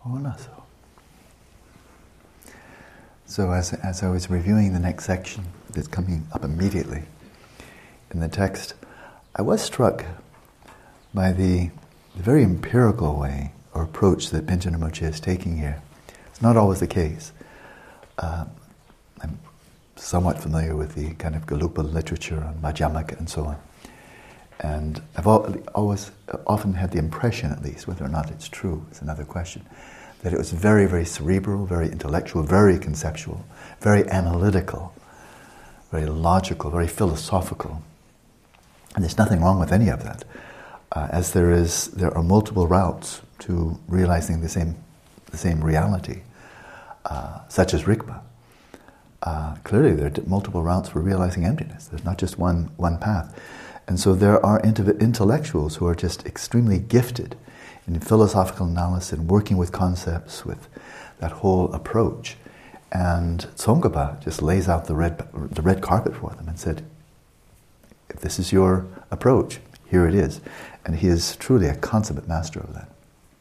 Onaso. So as I was reviewing the next section that's coming up immediately in the text, I was struck by the very empirical way or approach that Bhimja Rinpoche is taking here. It's not always the case. I'm somewhat familiar with the kind of Gelugpa literature on Madhyamaka and so on. And I've often had the impression, at least, whether or not it's true is another question, that it was very, very cerebral, very intellectual, very conceptual, very analytical, very logical, very philosophical. And there's nothing wrong with any of that, as there are multiple routes to realizing the same reality, such as Rigpa. Clearly, there are multiple routes for realizing emptiness. There's not just one path. And so there are intellectuals who are just extremely gifted in philosophical analysis and working with concepts, with that whole approach. And Tsongkhapa just lays out the red carpet for them and said, if this is your approach, here it is. And he is truly a consummate master of that.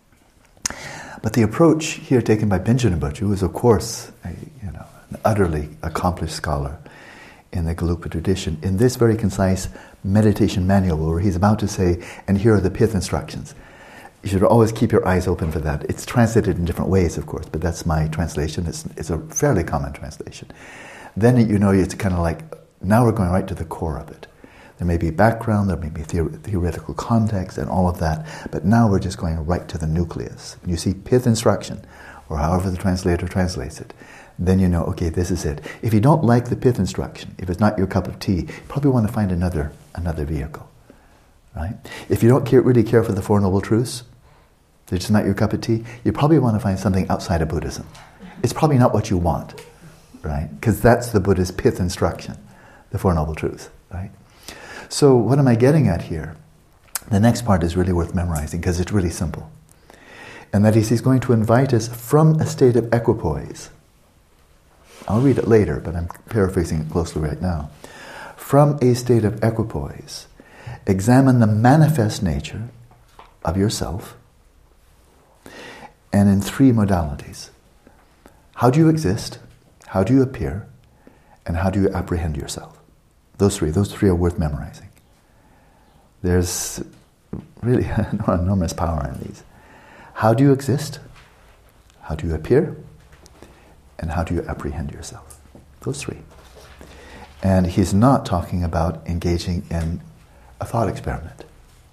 But the approach here taken by Bhimja Rinpoche, who is of course an utterly accomplished scholar in the Gelugpa tradition, in this very concise meditation manual where he's about to say, and here are the pith instructions. You should always keep your eyes open for that. It's translated in different ways, of course, but that's my translation. It's a fairly common translation. Then it's kind of like, now we're going right to the core of it. There may be background, there may be theoretical context and all of that, but now we're just going right to the nucleus. When you see pith instruction, or however the translator translates it, then you know, okay, this is it. If you don't like the pith instruction, if it's not your cup of tea, you probably want to find another vehicle, right? If you don't really care for the Four Noble Truths, they're just not your cup of tea, you probably want to find something outside of Buddhism. It's probably not what you want, right? Because that's the Buddha's pith instruction, the Four Noble Truths, right? So what am I getting at here? The next part is really worth memorizing because it's really simple. And that is, he's going to invite us from a state of equipoise. I'll read it later, but I'm paraphrasing it closely right now. From a state of equipoise, examine the manifest nature of yourself, and in three modalities. How do you exist? How do you appear? And how do you apprehend yourself? Those three are worth memorizing. There's really enormous power in these. How do you exist? How do you appear? And how do you apprehend yourself? Those three. And he's not talking about engaging in a thought experiment.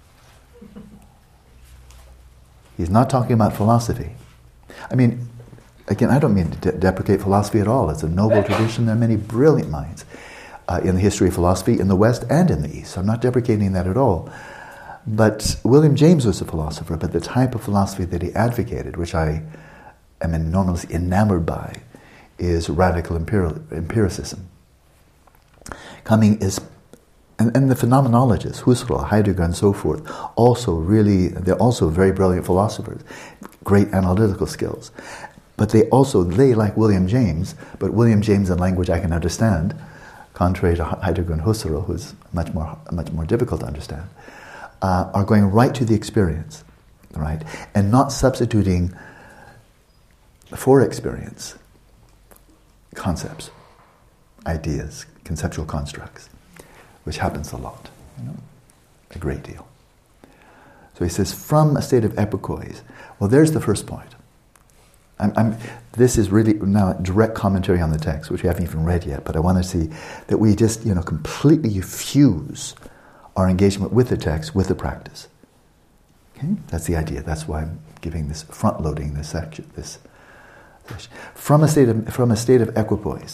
He's not talking about philosophy. I mean, again, I don't mean to deprecate philosophy at all. It's a noble tradition. There are many brilliant minds in the history of philosophy in the West and in the East. So I'm not deprecating that at all. But William James was a philosopher, but the type of philosophy that he advocated, which I am enormously enamored by, is radical empiricism. And the phenomenologists, Husserl, Heidegger, and so forth, they're also very brilliant philosophers, great analytical skills. But they like William James, but William James in language I can understand, contrary to Heidegger and Husserl, who's much more difficult to understand, are going right to the experience, right? And not substituting for experience concepts, ideas, conceptual constructs, which happens a lot, a great deal. So he says, from a state of equipoise. Well, there's the first point. This is really now a direct commentary on the text, which we haven't even read yet, but I want to see that we just, completely fuse our engagement with the text, with the practice. Okay? That's the idea. That's why I'm giving this, front-loading this section. From a state of equipoise.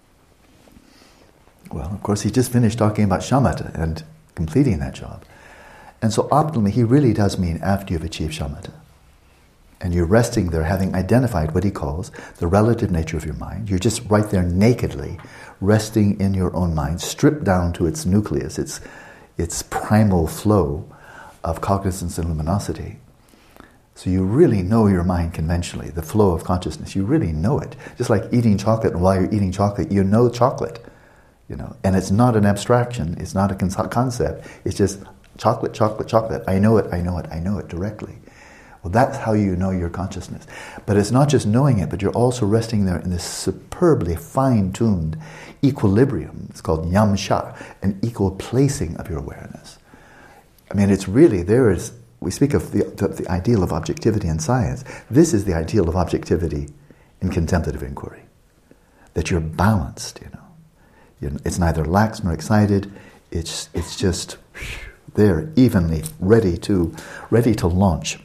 Well, of course, he just finished talking about shamatha and completing that job. And so optimally, he really does mean after you've achieved shamatha. And you're resting there, having identified what he calls the relative nature of your mind. You're just right there nakedly, resting in your own mind, stripped down to its nucleus, its primal flow of cognizance and luminosity. So you really know your mind conventionally, the flow of consciousness. You really know it. Just like eating chocolate, and while you're eating chocolate, you know chocolate. And it's not an abstraction, it's not a concept, it's just chocolate, chocolate, chocolate. I know it directly. Well, that's how you know your consciousness. But it's not just knowing it, but you're also resting there in this superbly fine-tuned equilibrium. It's called nyamsha, an equal placing of your awareness. I mean, it's really, we speak of the ideal of objectivity in science. This is the ideal of objectivity in contemplative inquiry. That you're balanced, It's neither lax nor excited. It's just there, evenly, ready to launch.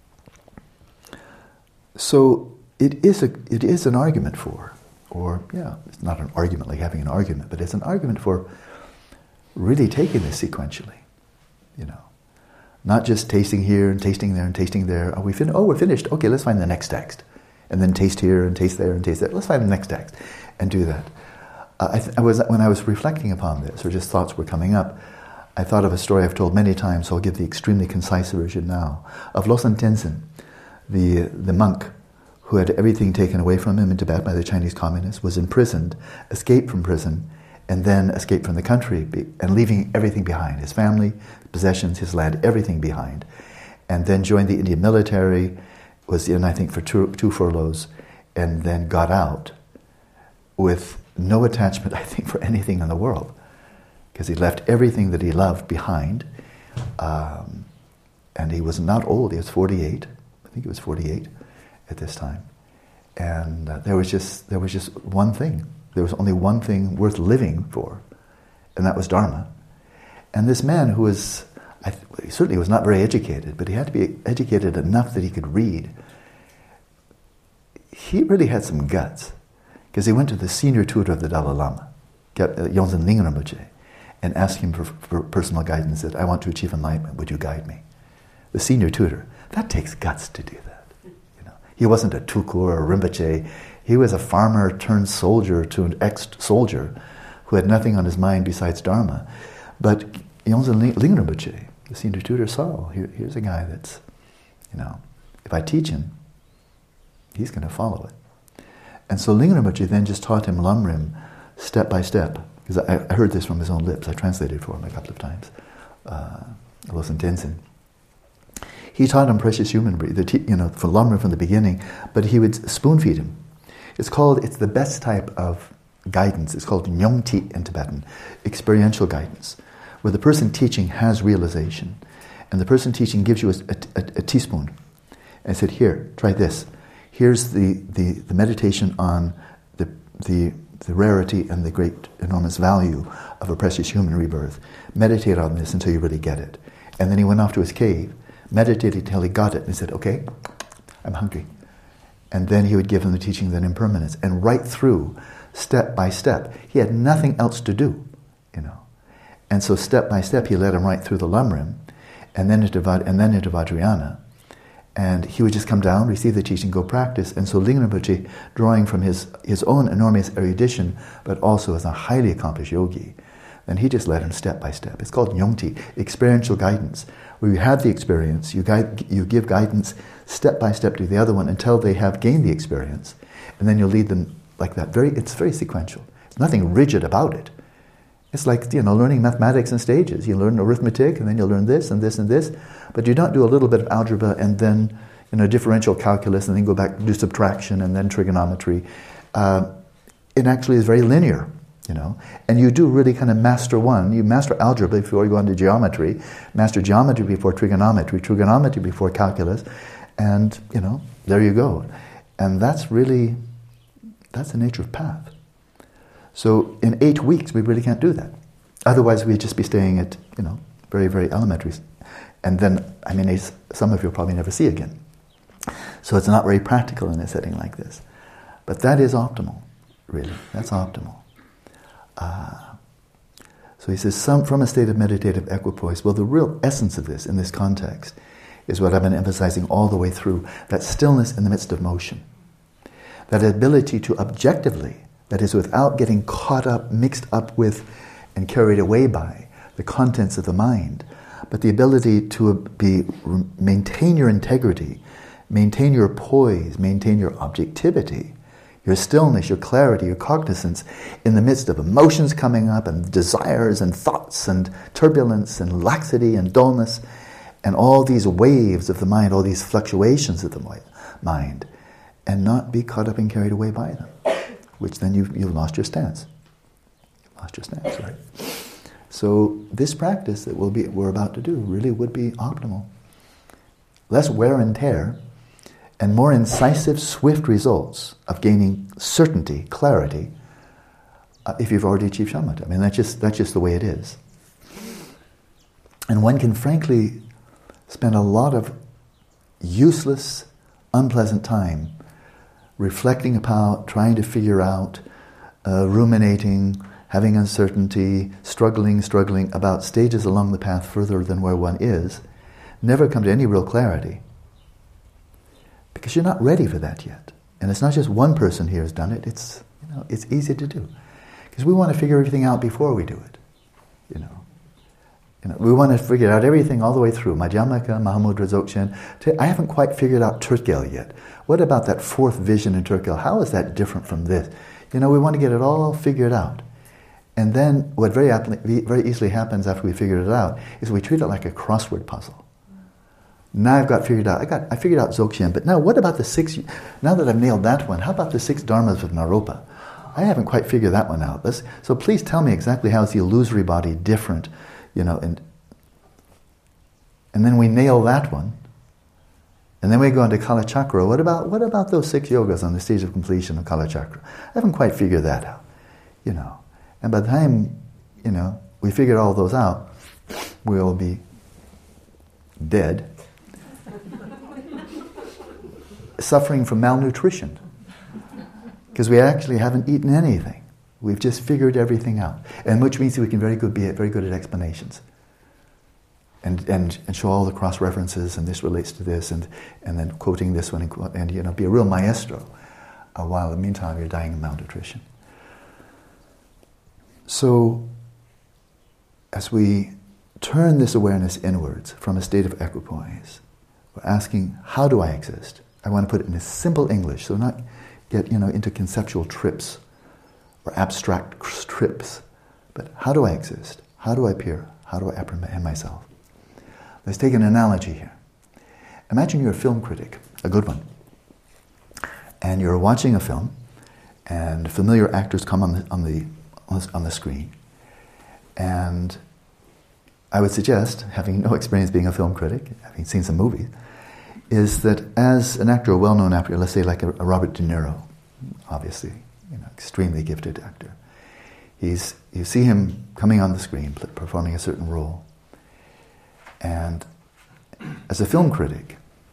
So it is an argument for, it's not an argument like having an argument, but it's an argument for really taking this sequentially, Not just tasting here and tasting there and tasting there. Are we finished? Oh, we're finished. Okay, let's find the next text. And then taste here and taste there and taste there. Let's find the next text and do that. When I was reflecting upon this, or just thoughts were coming up, I thought of a story I've told many times, so I'll give the extremely concise version now, of Losang Tenzin, the monk who had everything taken away from him in Tibet by the Chinese communists, was imprisoned, escaped from prison, and then escaped from the country, and leaving everything behind, his family, possessions, his land, everything behind. And then joined the Indian military, was in, I think, for two furloughs, and then got out with no attachment, I think, for anything in the world, because he left everything that he loved behind, and he was not old, he was 48, I think he was 48 at this time, and there was just one thing. There was only one thing worth living for, and that was Dharma. And this man who was, he certainly was not very educated, but he had to be educated enough that he could read. He really had some guts, because he went to the senior tutor of the Dalai Lama, Yongzhen Lingren Rinpoche, and asked him for personal guidance, said, I want to achieve enlightenment, would you guide me? The senior tutor, that takes guts to do that. He wasn't a tukur or a Rinpoche. He was a farmer turned soldier to an ex-soldier who had nothing on his mind besides Dharma. But Yongzhen Lingren Rinpoche, the senior tutor, saw, here's a guy that's, if I teach him, he's going to follow it. And so Lingren Rinpoche then just taught him Lamrim step by step, because I heard this from his own lips. I translated for him a couple of times, Losang Tenzin. He taught him precious human breed, for Lamrim from the beginning, but he would spoon feed him. It's the best type of guidance. It's called Nyongti in Tibetan, experiential guidance, where the person teaching has realization, and the person teaching gives you a teaspoon, and said, here, try this. Here's the meditation on the rarity and the great, enormous value of a precious human rebirth. Meditate on this until you really get it. And then he went off to his cave, meditated until he got it, and he said, okay, I'm hungry. And then he would give him the teaching on impermanence, and right through, step by step. He had nothing else to do, And so step by step, he led him right through the Lamrim, and then into Vajrayana. And he would just come down, receive the teaching, go practice. And so Lingren Rinpoche, drawing from his own enormous erudition, but also as a highly accomplished yogi, then he just led him step by step. It's called Nyongti, experiential guidance, where you have the experience, you give guidance step by step to the other one until they have gained the experience, and then you lead them like that. It's very sequential. There's nothing rigid about it. It's like, learning mathematics in stages. You learn arithmetic, and then you learn this and this and this, but you don't do a little bit of algebra and then, differential calculus, and then go back to do subtraction and then trigonometry. It actually is very linear, and you do really kind of master one. You master algebra before you go into geometry, master geometry before trigonometry before calculus, and, there you go. And that's the nature of path. So in 8 weeks, we really can't do that. Otherwise, we'd just be staying at, very, very elementary. And then, some of you will probably never see again. So it's not very practical in a setting like this. But that is optimal, really. That's optimal. So he says, from a state of meditative equipoise. Well, the real essence of this, in this context, is what I've been emphasizing all the way through, that stillness in the midst of motion. That ability to objectively, that is, without getting caught up, mixed up with, and carried away by the contents of the mind, but the ability to maintain your integrity, maintain your poise, maintain your objectivity, your stillness, your clarity, your cognizance in the midst of emotions coming up and desires and thoughts and turbulence and laxity and dullness, and all these waves of the mind, all these fluctuations of the mind, and not be caught up and carried away by them, which then you've lost your stance. You've lost your stance, right? So this practice that we're about to do really would be optimal. Less wear and tear, and more incisive, swift results of gaining certainty, clarity, if you've already achieved shamatha. I mean, that's just the way it is. And one can frankly spend a lot of useless, unpleasant time reflecting about, trying to figure out, ruminating, having uncertainty, struggling about stages along the path further than where one is, never come to any real clarity. Because you're not ready for that yet. And it's not just one person here has done it, it's easy to do. Because we want to figure everything out before we do it. We want to figure out everything all the way through. Madhyamaka, Mahamudra, Dzogchen. I haven't quite figured out Turkgel yet. What about that fourth vision in Turkgel? How is that different from this? We want to get it all figured out. And then what very easily happens after we figured it out is we treat it like a crossword puzzle. Now I've got figured out. I figured out Dzogchen, but now what about the 6? Now that I've nailed that one, how about the 6 dharmas of Naropa? I haven't quite figured that one out. So please tell me exactly how is the illusory body different, and then we nail that one, and then we go into Kala Chakra. What about those 6 yogas on the stage of completion of Kala Chakra? I haven't quite figured that out, And by the time, we figure all those out, we'll be dead, suffering from malnutrition, because we actually haven't eaten anything. We've just figured everything out, and which means we can be very good at explanations, and show all the cross references, and this relates to this, and then quoting this one, and be a real maestro, while in the meantime you're dying of malnutrition. So, as we turn this awareness inwards from a state of equipoise, we're asking, how do I exist? I want to put it in a simple English, so not get into conceptual trips or abstract trips, but how do I exist? How do I appear? How do I apprehend myself? Let's take an analogy here. Imagine you're a film critic, a good one, and you're watching a film, and familiar actors come on the screen, and I would suggest, having no experience being a film critic, having seen some movies, is that as an actor, a well-known actor, let's say like a Robert De Niro, obviously, extremely gifted actor, you see him coming on the screen, performing a certain role, and as a film critic,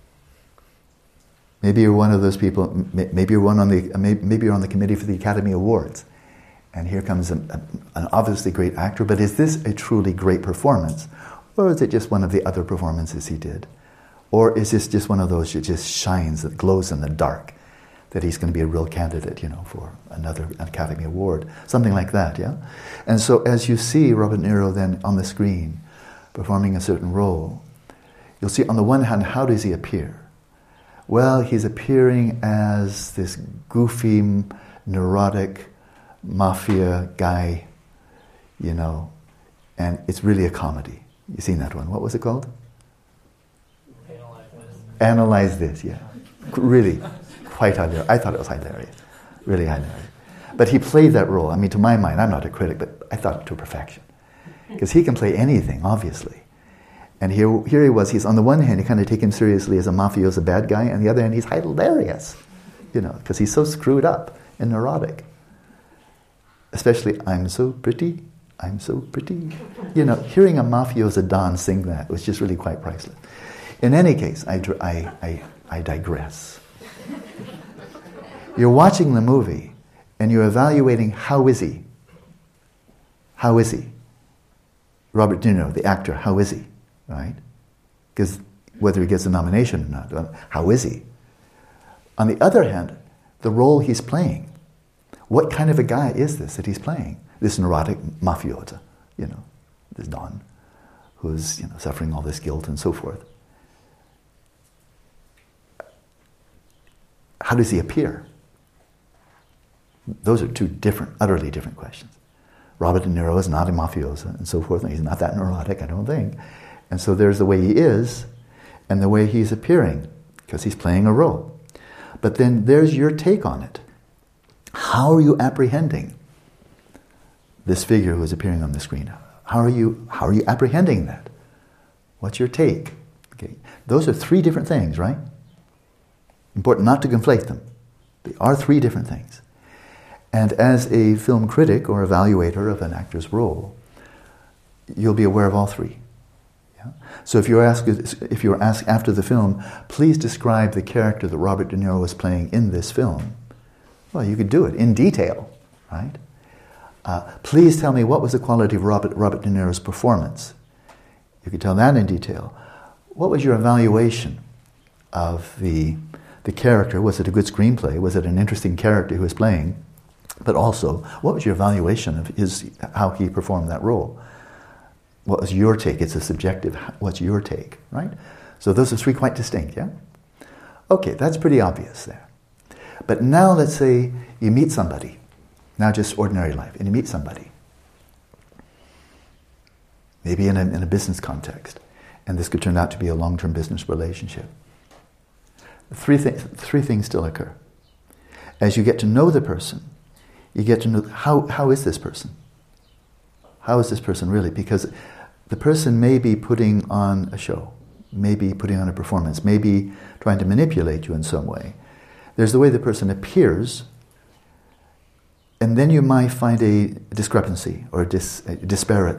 maybe you're one of those people, maybe you're on the committee for the Academy Awards, and here comes an obviously great actor, but is this a truly great performance? Or is it just one of the other performances he did? Or is this just one of those that just shines, that glows in the dark, that he's going to be a real candidate, for another Academy Award? Something like that, yeah? And so as you see Robert De Niro then on the screen performing a certain role, you'll see on the one hand, how does he appear? Well, he's appearing as this goofy, neurotic, mafia guy, and it's really a comedy. You've seen that one. What was it called? Analyze This, yeah. Really, quite hilarious. I thought it was hilarious. Really hilarious. But he played that role. I mean, to my mind, I'm not a critic, but I thought it to perfection. Because he can play anything, obviously. And here he was, he's on the one hand, you kind of take him seriously as a mafioso bad guy, and the other hand, he's hilarious, because he's so screwed up and neurotic. Especially, I'm so pretty. Hearing a mafioso Don sing that was just really quite priceless. In any case, I digress. You're watching the movie, and you're evaluating, how is he? How is he? Robert De Niro, the actor, how is he? Right? Because whether he gets a nomination or not, how is he? On the other hand, the role he's playing, what kind of a guy is this that he's playing? This neurotic mafioso, this Don, who's suffering all this guilt and so forth. How does he appear? Those are two utterly different questions. Robert De Niro is not a mafioso and so forth, and he's not that neurotic, I don't think. And so there's the way he is and the way he's appearing, because he's playing a role. But then there's your take on it. How are you apprehending this figure who is appearing on the screen? How are you apprehending that? What's your take? Okay. Those are three different things, right? Important not to conflate them. They are three different things. And as a film critic or evaluator of an actor's role, you'll be aware of all three. Yeah? So if you're asked after the film, please describe the character that Robert De Niro was playing in this film, well, you could do it in detail, right? Please tell me what was the quality of Robert De Niro's performance. You could tell that in detail. What was your evaluation of the character? Was it a good screenplay? Was it an interesting character who was playing? But also, what was your evaluation of how he performed that role? What was your take? It's a subjective, what's your take, right? So those are three quite distinct, yeah? Okay, that's pretty obvious there. But now let's say you meet somebody, now just ordinary life, and you meet somebody, maybe in a business context, and this could turn out to be a long-term business relationship. Three things still occur. As you get to know the person, you get to know how is this person? How is this person really? Because the person may be putting on a show, may be putting on a performance, may be trying to manipulate you in some way. There's the way the person appears, and then you might find a discrepancy or disparity.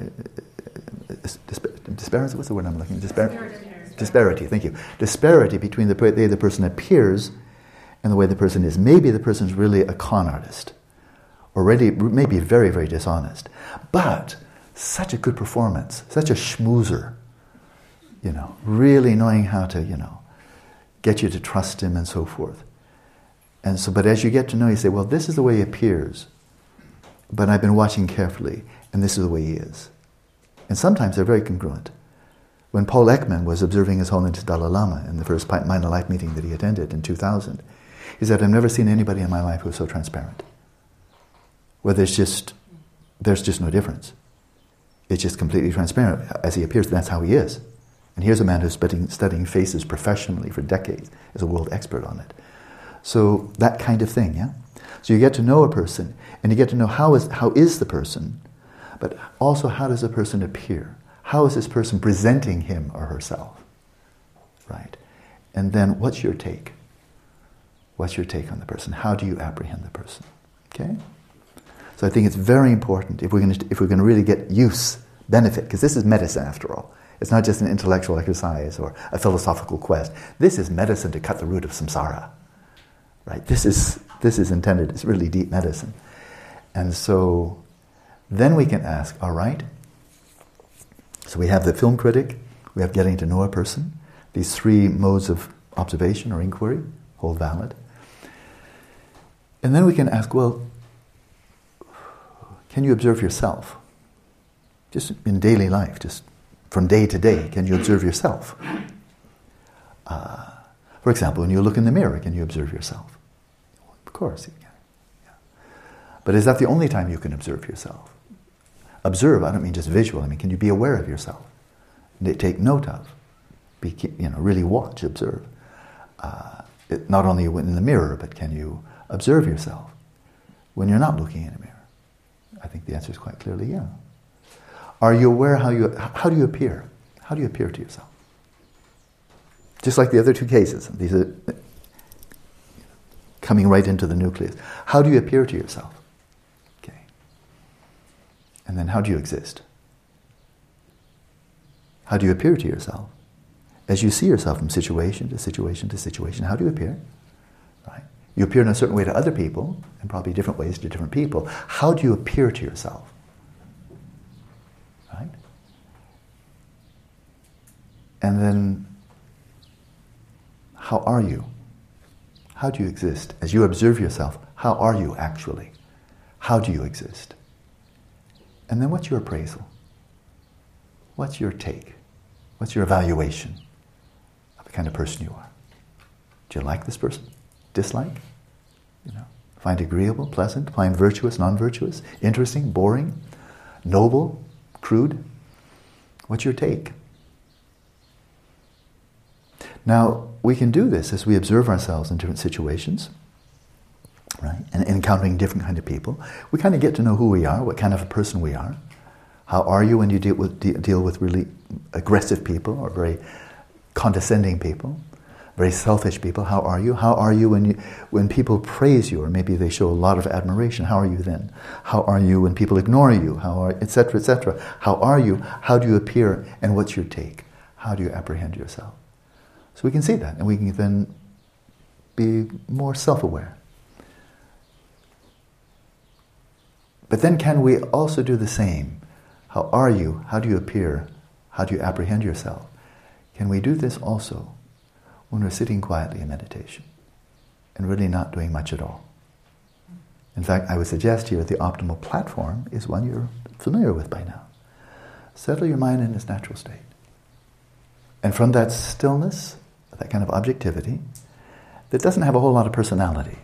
What's the word I'm looking for? Disparity, thank you. Disparity between the way the person appears and the way the person is. Maybe the person's really a con artist, or maybe very, very dishonest. But such a good performance, such a schmoozer, really knowing how to, get you to trust him and so forth. And so, but as you get to know, you say, well, this is the way he appears, but I've been watching carefully, and this is the way he is. And sometimes they're very congruent. When Paul Ekman was observing His Holiness Dalai Lama in the first Minor Life meeting that he attended in 2000, he said, I've never seen anybody in my life who was so transparent. Where there's just no difference. It's just completely transparent. As he appears, that's how he is. And here's a man who's studying faces professionally for decades, is a world expert on it. So that kind of thing, yeah? So you get to know a person, and you get to know how is the person, but also how does a person appear? How is this person presenting him or herself? Right? And then what's your take? What's your take on the person? How do you apprehend the person? Okay? So I think it's very important if we're going to really get benefit, because this is medicine after all. It's not just an intellectual exercise or a philosophical quest. This is medicine to cut the root of samsara. Right? This is intended, it's really deep medicine. And so then we can ask, all right, so we have the film critic, we have getting to know a person, these three modes of observation or inquiry hold valid. And then we can ask, well, can you observe yourself? Just in daily life, just from day to day, can you observe yourself? For example, when you look in the mirror, can you observe yourself? Of course you can. Yeah. But is that the only time you can observe yourself? Observe, I don't mean just visual, I mean can you be aware of yourself? Take note of. Really watch, observe. Not only in the mirror, but can you observe yourself when you're not looking in a mirror? I think the answer is quite clearly yeah. Are you aware how do you appear? How do you appear to yourself? Just like the other two cases, these are coming right into the nucleus. How do you appear to yourself? Okay. And then how do you exist? How do you appear to yourself? As you see yourself from situation to situation to situation, how do you appear? Right? You appear in a certain way to other people, and probably different ways to different people. How do you appear to yourself? Right? And then, how are you? How do you exist? As you observe yourself, how are you actually? How do you exist? And then what's your appraisal? What's your take? What's your evaluation of the kind of person you are? Do you like this person? Dislike? Find agreeable, pleasant, find virtuous, non-virtuous, interesting, boring, noble, crude? What's your take? Now, we can do this as we observe ourselves in different situations, right? And encountering different kind of people. We kind of get to know who we are, what kind of a person we are. How are you when you deal with really aggressive people or very condescending people, very selfish people? How are you? How are you when people praise you, or maybe they show a lot of admiration? How are you then? How are you when people ignore you? Etc., etc. How are you? How do you appear? And what's your take? How do you apprehend yourself? So we can see that, and we can then be more self-aware. But then can we also do the same? How are you? How do you appear? How do you apprehend yourself? Can we do this also when we're sitting quietly in meditation and really not doing much at all? In fact, I would suggest here the optimal platform is one you're familiar with by now. Settle your mind in its natural state. And from that stillness, that kind of objectivity, that doesn't have a whole lot of personality.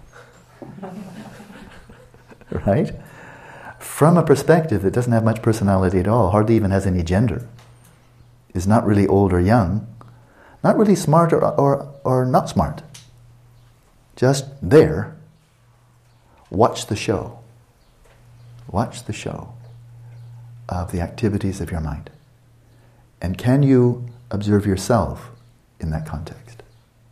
Right? From a perspective that doesn't have much personality at all, hardly even has any gender, is not really old or young, not really smart or not smart, just there. Watch the show. Watch the show of the activities of your mind. And can you observe yourself in that context?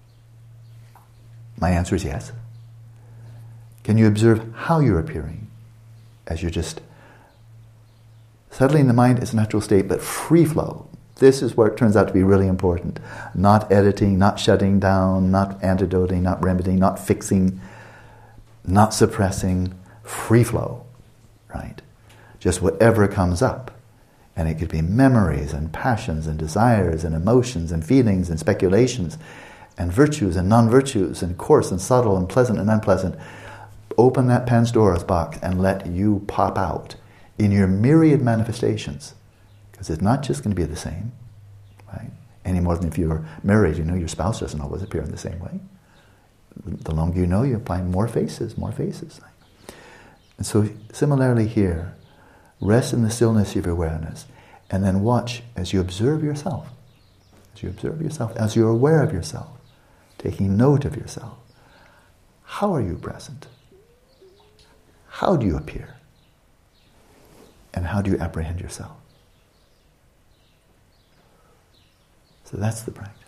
My answer is yes. Can you observe how you're appearing as you're just settling the mind as a natural state, but free flow? This is where it turns out to be really important. Not editing, not shutting down, not antidoting, not remedying, not fixing, not suppressing, free flow, right? Just whatever comes up. And it could be memories and passions and desires and emotions and feelings and speculations and virtues and non-virtues and coarse and subtle and pleasant and unpleasant. Open that Pandora's box and let you pop out in your myriad manifestations. Because it's not just going to be the same, right? Any more than if you're married, your spouse doesn't always appear in the same way. The longer you know, you find more faces. And so similarly here, rest in the stillness of your awareness, and then watch as you observe yourself. As you're aware of yourself, taking note of yourself. How are you present? How do you appear? And how do you apprehend yourself? So that's the practice.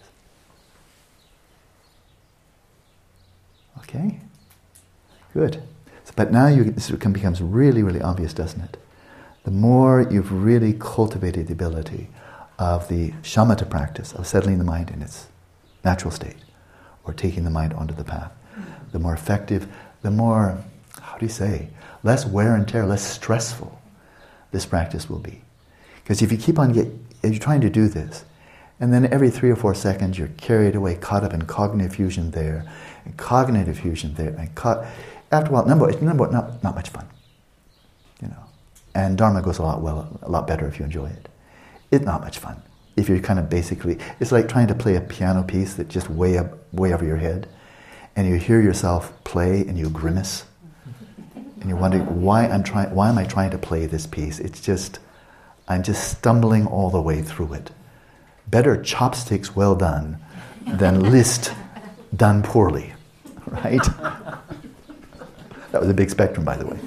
Okay? Good. But now this becomes really, really obvious, doesn't it? The more you've really cultivated the ability of the shamatha practice, of settling the mind in its natural state, or taking the mind onto the path, the more effective, the more, less wear and tear, less stressful this practice will be. Because if you keep on you're trying to do this, and then every 3 or 4 seconds you're carried away, caught up in cognitive fusion there, and cognitive fusion there, and after a while, not much fun. And Dharma goes a lot better if you enjoy it. It's not much fun. If you're kind of basically, it's like trying to play a piano piece that's just way over your head, and you hear yourself play and you grimace, and you're wondering why am I trying to play this piece? I'm just stumbling all the way through it. Better chopsticks well done than Liszt done poorly, right? That was a big spectrum, by the way.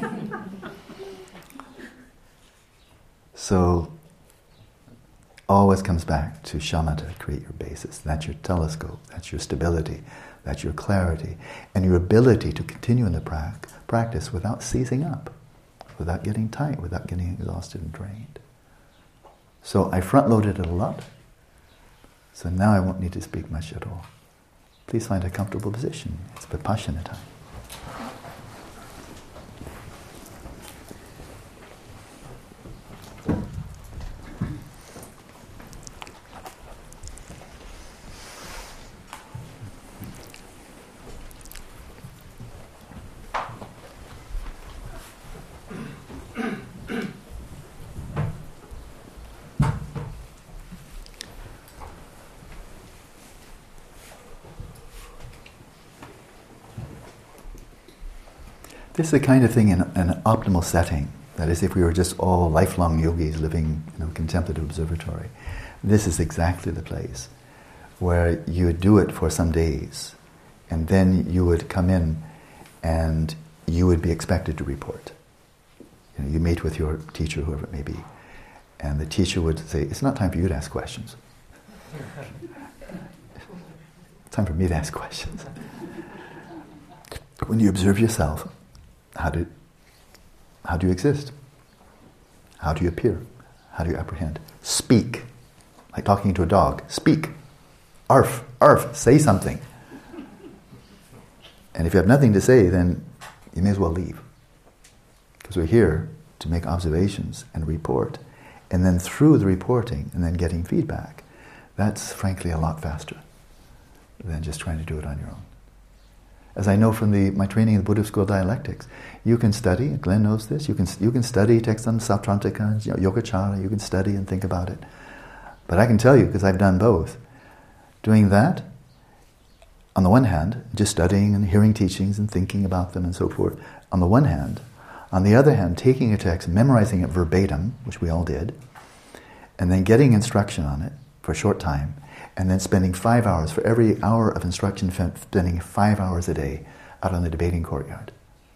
So, always comes back to shamatha, create your basis. That's your telescope, that's your stability, that's your clarity, and your ability to continue in the practice without seizing up, without getting tight, without getting exhausted and drained. So I front-loaded it a lot, so now I won't need to speak much at all. Please find a comfortable position. It's Vipassana time. This is the kind of thing in an optimal setting. That is, if we were just all lifelong yogis living in a contemplative observatory, this is exactly the place where you would do it for some days, and then you would come in and you would be expected to report. You meet with your teacher, whoever it may be, and the teacher would say, it's not time for you to ask questions. It's time for me to ask questions. When you observe yourself, how do you exist? How do you appear? How do you apprehend? Speak. Like talking to a dog. Speak. Arf, arf, say something. And if you have nothing to say, then you may as well leave. Because we're here to make observations and report. And then through the reporting and then getting feedback, that's frankly a lot faster than just trying to do it on your own. As I know from my training in the Buddhist School of Dialectics, you can study, Glenn knows this, you can study texts on Sautrantika, Yogacara, you can study and think about it. But I can tell you, because I've done both, doing that, on the one hand, just studying and hearing teachings and thinking about them and so forth, on the one hand. On the other hand, taking a text, memorizing it verbatim, which we all did, and then getting instruction on it for a short time, and then spending 5 hours, for every hour of instruction, spending 5 hours a day out on the debating courtyard.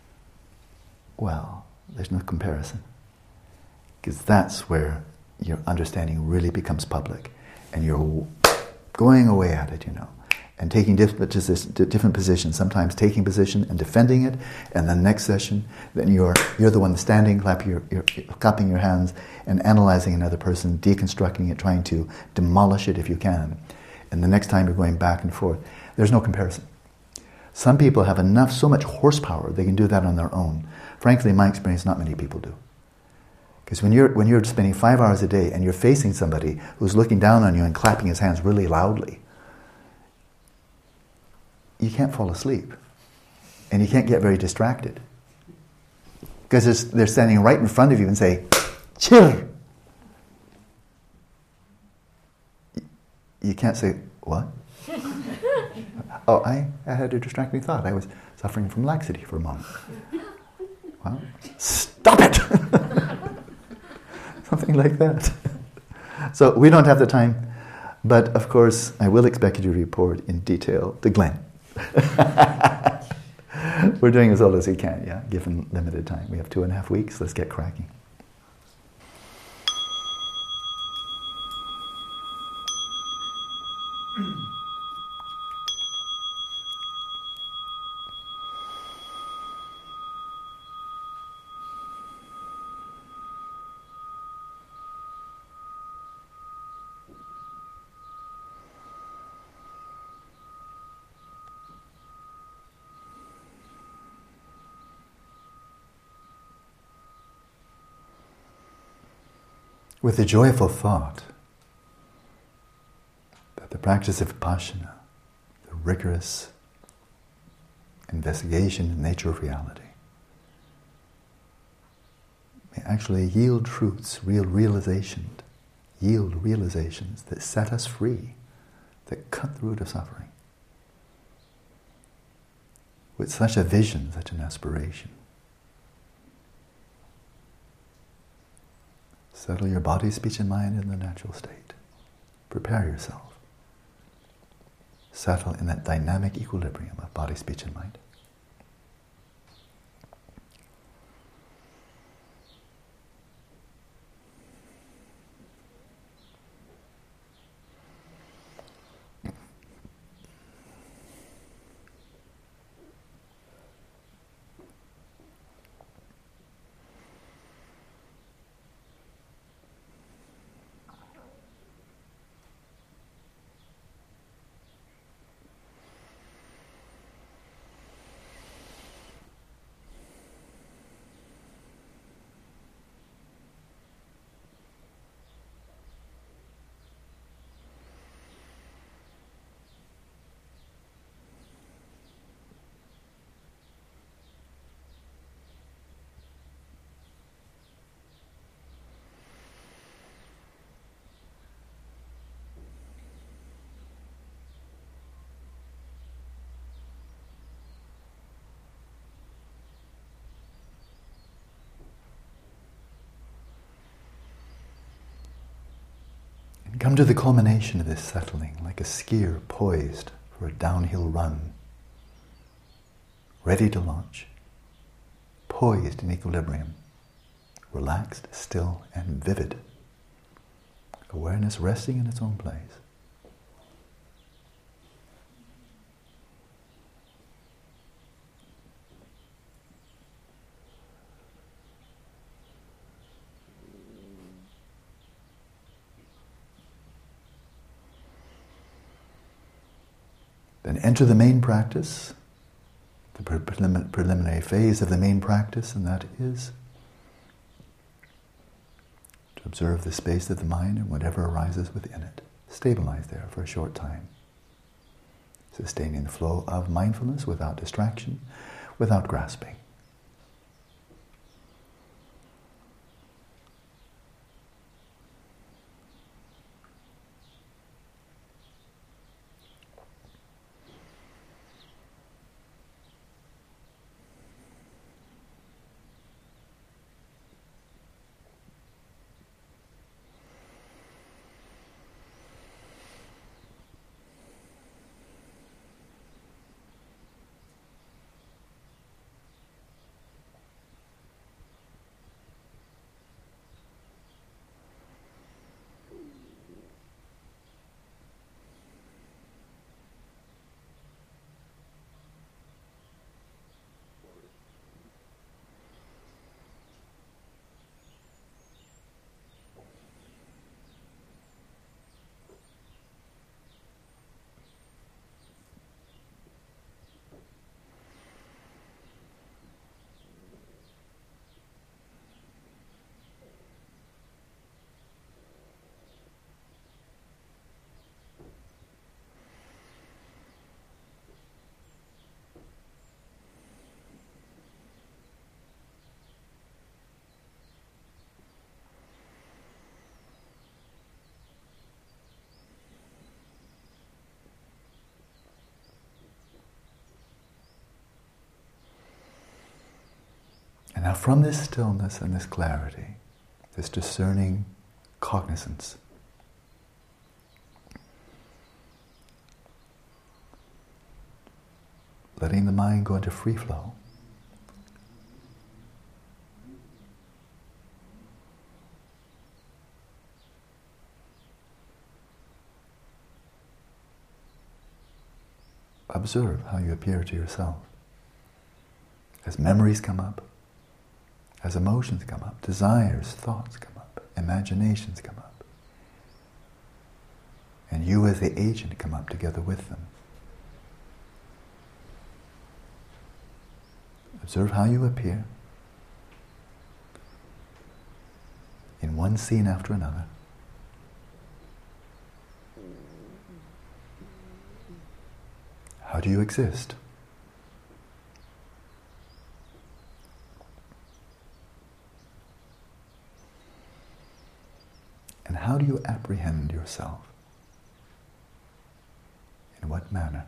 Well, there's no comparison. Because that's where your understanding really becomes public, and you're going away at it, and taking different positions, sometimes taking position and defending it, and the next session, then you're the one standing, you're clapping your hands and analyzing another person, deconstructing it, trying to demolish it if you can. And the next time you're going back and forth. There's no comparison. Some people have so much horsepower, they can do that on their own. Frankly, in my experience, not many people do. Because when you're spending 5 hours a day and you're facing somebody who's looking down on you and clapping his hands really loudly, you can't fall asleep. And you can't get very distracted. Because they're standing right in front of you and say, "Chill." You can't say, "What?" "Oh, I had a distracting thought. I was suffering from laxity for a moment." "Well, stop it!" Something like that. So we don't have the time. But of course, I will expect you to report in detail to Glenn. We're doing as well as we can, given limited time. We have 2.5 weeks. Let's get cracking. With the joyful thought that the practice of Vipassana, the rigorous investigation in the nature of reality, may actually yield fruits, realizations that set us free, that cut the root of suffering. With such a vision, such an aspiration, settle your body, speech, and mind in the natural state. Prepare yourself. Settle in that dynamic equilibrium of body, speech, and mind. Come to the culmination of this settling, like a skier poised for a downhill run, ready to launch, poised in equilibrium, relaxed, still, and vivid. Awareness resting in its own place. Then enter the main practice, the preliminary phase of the main practice, and that is to observe the space of the mind and whatever arises within it. Stabilize there for a short time, sustaining the flow of mindfulness without distraction, without grasping. And now from this stillness and this clarity, this discerning cognizance, letting the mind go into free flow, observe how you appear to yourself. As memories come up, as emotions come up, desires, thoughts come up, imaginations come up, and you as the agent come up together with them. Observe how you appear in one scene after another. How do you exist? And how do you apprehend yourself? In what manner?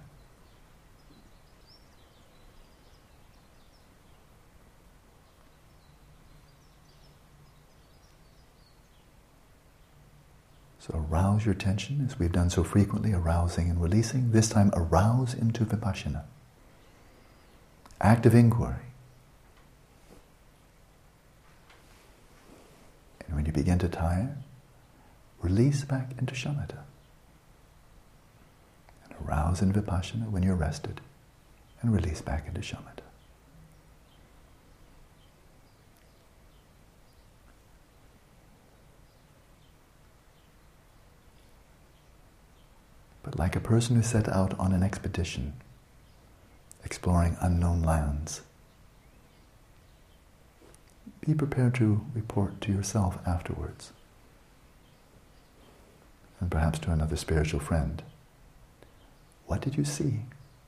So arouse your attention, as we've done so frequently, arousing and releasing. This time, arouse into vipassana. Active inquiry. And when you begin to tire, release back into shamatha. And arouse in vipassana when you're rested, and release back into shamatha. But like a person who set out on an expedition, exploring unknown lands, be prepared to report to yourself afterwards, and perhaps to another spiritual friend. What did you see?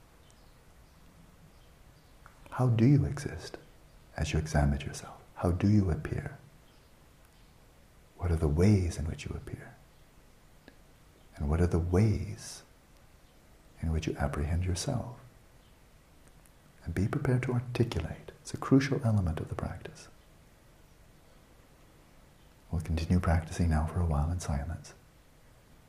How do you exist as you examine yourself? How do you appear? What are the ways in which you appear? And what are the ways in which you apprehend yourself? And be prepared to articulate. It's a crucial element of the practice. We'll continue practicing now for a while in silence.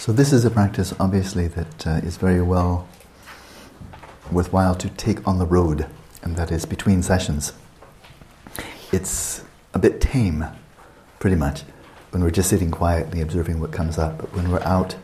So this is a practice, obviously, that is very well worthwhile to take on the road, and that is between sessions. It's a bit tame, pretty much, when we're just sitting quietly observing what comes up. But when we're out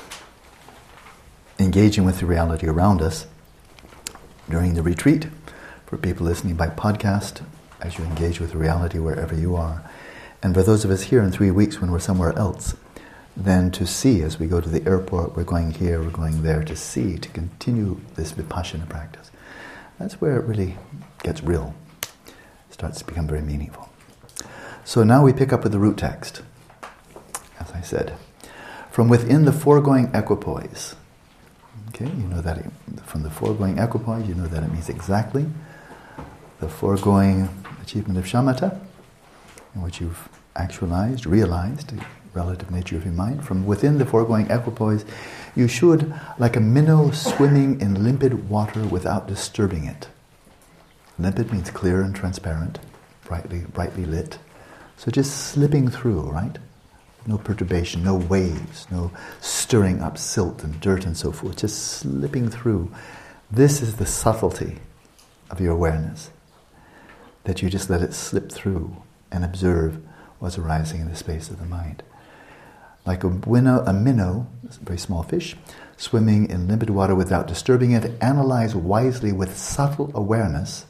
engaging with the reality around us during the retreat, for people listening by podcast, as you engage with the reality wherever you are, and for those of us here in 3 weeks when we're somewhere else, then to see as we go to the airport, we're going here, we're going there, to see, to continue this vipassana practice. That's where it really gets real. It starts to become very meaningful. So now we pick up with the root text, as I said. From within the foregoing equipoise. Okay, you know that from the foregoing equipoise, you know that it means exactly the foregoing achievement of shamatha, in which you've actualized, realized the relative nature of your mind. From within the foregoing equipoise, you should, like a minnow swimming in limpid water without disturbing it. Limpid means clear and transparent, brightly lit. So just slipping through, right? No perturbation, no waves, no stirring up silt and dirt and so forth. Just slipping through. This is the subtlety of your awareness, that you just let it slip through and observe what's arising in the space of the mind. Like a minnow, a very small fish, swimming in limpid water without disturbing it, analyze wisely with subtle awareness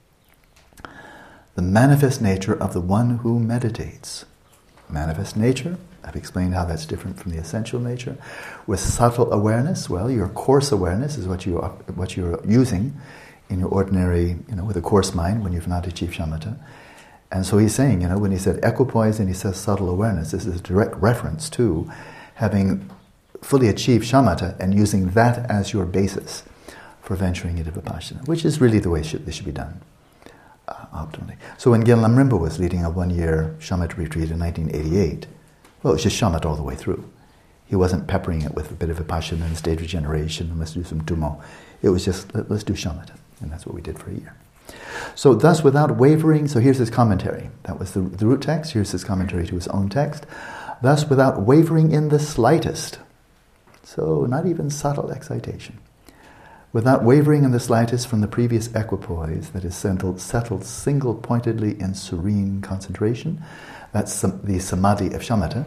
the manifest nature of the one who meditates. Manifest nature, I've explained how that's different from the essential nature. With subtle awareness, well, your coarse awareness is what you're using in your ordinary, with a coarse mind when you've not achieved shamatha. And so he's saying, when he said equipoise and he says subtle awareness, this is a direct reference to having fully achieved shamatha and using that as your basis for venturing into vipassana, which is really the way this should be done, optimally. So when Gellam Rinpoche was leading a 1-year shamatha retreat in 1988, well, it was just shamatha all the way through. He wasn't peppering it with a bit of vipassana and stage regeneration and let's do some tummo. It was just, let's do shamatha. And that's what we did for a year. So thus without wavering, so here's his commentary. That was the root text. Here's his commentary to his own text. Thus without wavering in the slightest. So not even subtle excitation. Without wavering in the slightest from the previous equipoise that is settled single-pointedly in serene concentration. That's the samadhi of shamatha.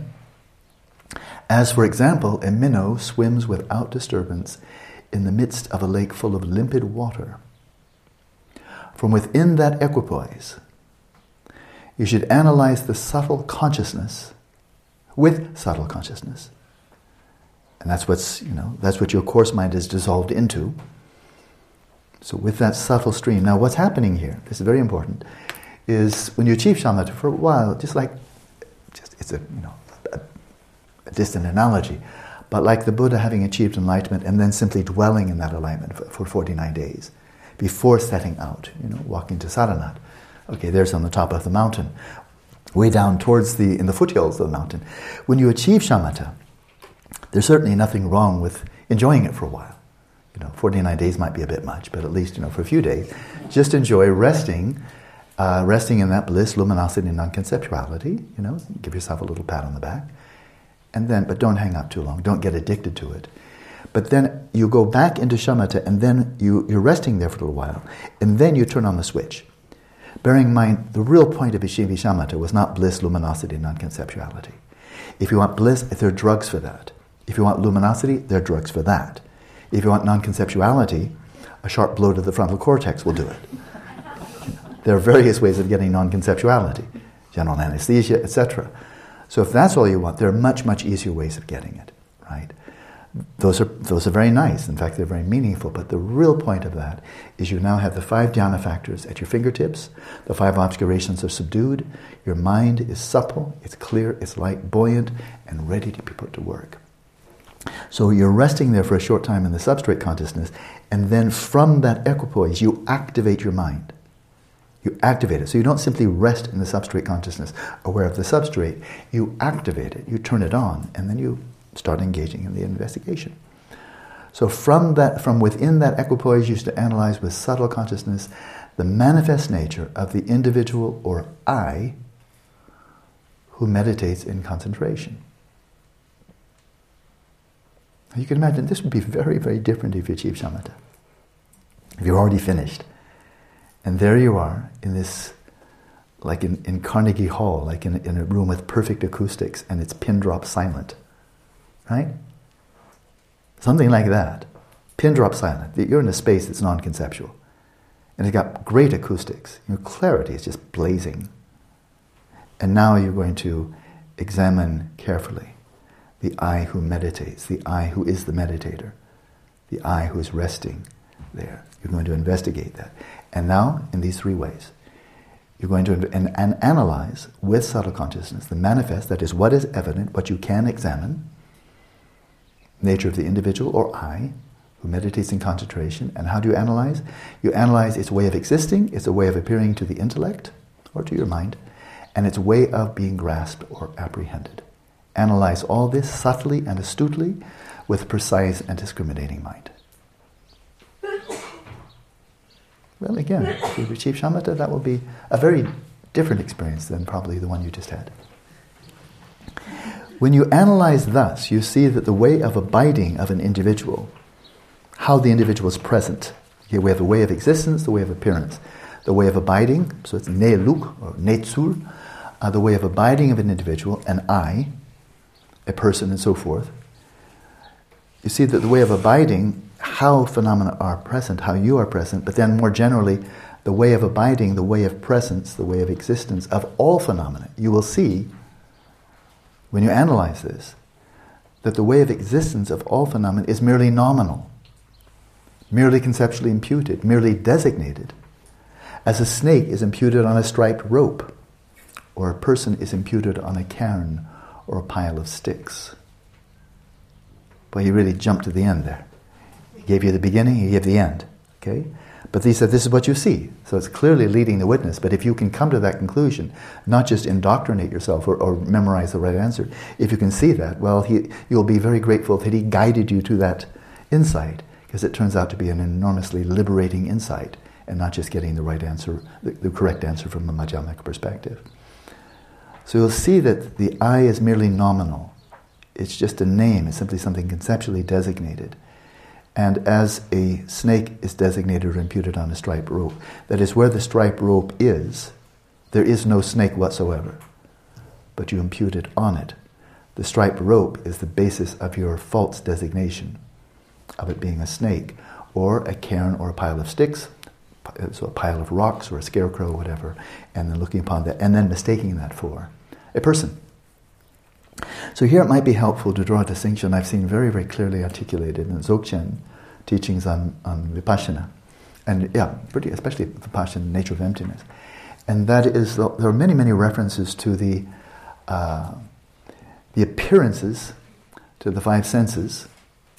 As for example, a minnow swims without disturbance in the midst of a lake full of limpid water. From within that equipoise, you should analyze the subtle consciousness with subtle consciousness. And that's what your coarse mind is dissolved into. So with that subtle stream. Now what's happening here, this is very important, is when you achieve shamatha for a while, it's a distant analogy, but like the Buddha having achieved enlightenment and then simply dwelling in that enlightenment for 49 days. Before setting out, walking to Saranat. Okay, there's on the top of the mountain. Way down in the foothills of the mountain. When you achieve shamatha, there's certainly nothing wrong with enjoying it for a while. 49 days might be a bit much, but at least, for a few days, just enjoy resting in that bliss, luminosity, and non-conceptuality. Give yourself a little pat on the back. But don't hang out too long. Don't get addicted to it. But then you go back into shamatha, and then you're resting there for a little while, and then you turn on the switch. Bearing in mind, the real point of shamatha was not bliss, luminosity, non-conceptuality. If you want bliss, there are drugs for that. If you want luminosity, there are drugs for that. If you want non-conceptuality, a sharp blow to the frontal cortex will do it. There are various ways of getting non-conceptuality, general anesthesia, etc. So if that's all you want, there are much, much easier ways of getting it, right? Those are very nice. In fact, they're very meaningful. But the real point of that is you now have the 5 dhyana factors at your fingertips. The 5 obscurations are subdued. Your mind is supple, it's clear, it's light, buoyant, and ready to be put to work. So you're resting there for a short time in the substrate consciousness, and then from that equipoise, you activate your mind. You activate it. So you don't simply rest in the substrate consciousness, aware of the substrate. You activate it. You turn it on, and then you start engaging in the investigation. So from within that equipoise, you used to analyze with subtle consciousness the manifest nature of the individual or I who meditates in concentration. You can imagine this would be very, very different if you achieve shamatha. If you're already finished. And there you are in this, like in Carnegie Hall, like in a room with perfect acoustics, and it's pin drop silent. Right? Something like that. Pin drop silent. You're in a space that's non-conceptual. And it's got great acoustics. Your clarity is just blazing. And now you're going to examine carefully the I who meditates, the I who is the meditator, the I who is resting there. You're going to investigate that. And now, in these three ways, you're going to and analyze with subtle consciousness the manifest, that is what is evident, what you can examine, nature of the individual or I, who meditates in concentration. And how do you analyze? You analyze its way of existing, its a way of appearing to the intellect or to your mind, and its way of being grasped or apprehended. Analyze all this subtly and astutely with precise and discriminating mind. Well, again, if you achieve shamatha, that will be a very different experience than probably the one you just had. When you analyze thus, you see that the way of abiding of an individual, how the individual is present. Okay, we have the way of existence, the way of appearance. The way of abiding, so it's ne luk or ne tsul, the way of abiding of an individual, an I, a person, and so forth. You see that the way of abiding, how phenomena are present, how you are present, but then more generally, the way of abiding, the way of presence, the way of existence of all phenomena. You will see, when you analyze this, that the way of existence of all phenomena is merely nominal, merely conceptually imputed, merely designated, as a snake is imputed on a striped rope, or a person is imputed on a cairn or a pile of sticks. But he really jumped to the end there. He gave you the beginning, he gave the end. Okay? But he said, this is what you see. So it's clearly leading the witness. But if you can come to that conclusion, not just indoctrinate yourself or memorize the right answer, if you can see that, well, you'll be very grateful that he guided you to that insight, because it turns out to be an enormously liberating insight, and not just getting the right answer, the correct answer from a Madhyamaka perspective. So you'll see that the I is merely nominal. It's just a name. It's simply something conceptually designated. And as a snake is designated or imputed on a striped rope, that is, where the striped rope is, there is no snake whatsoever. But you impute it on it. The striped rope is the basis of your false designation of it being a snake, or a cairn or a pile of sticks, so a pile of rocks or a scarecrow or whatever, and then looking upon that, and then mistaking that for a person. So here it might be helpful to draw a distinction I've seen very, very clearly articulated in Dzogchen teachings on Vipassana. And especially Vipassana, nature of emptiness. And that is, there are many, many references to the appearances to the five senses,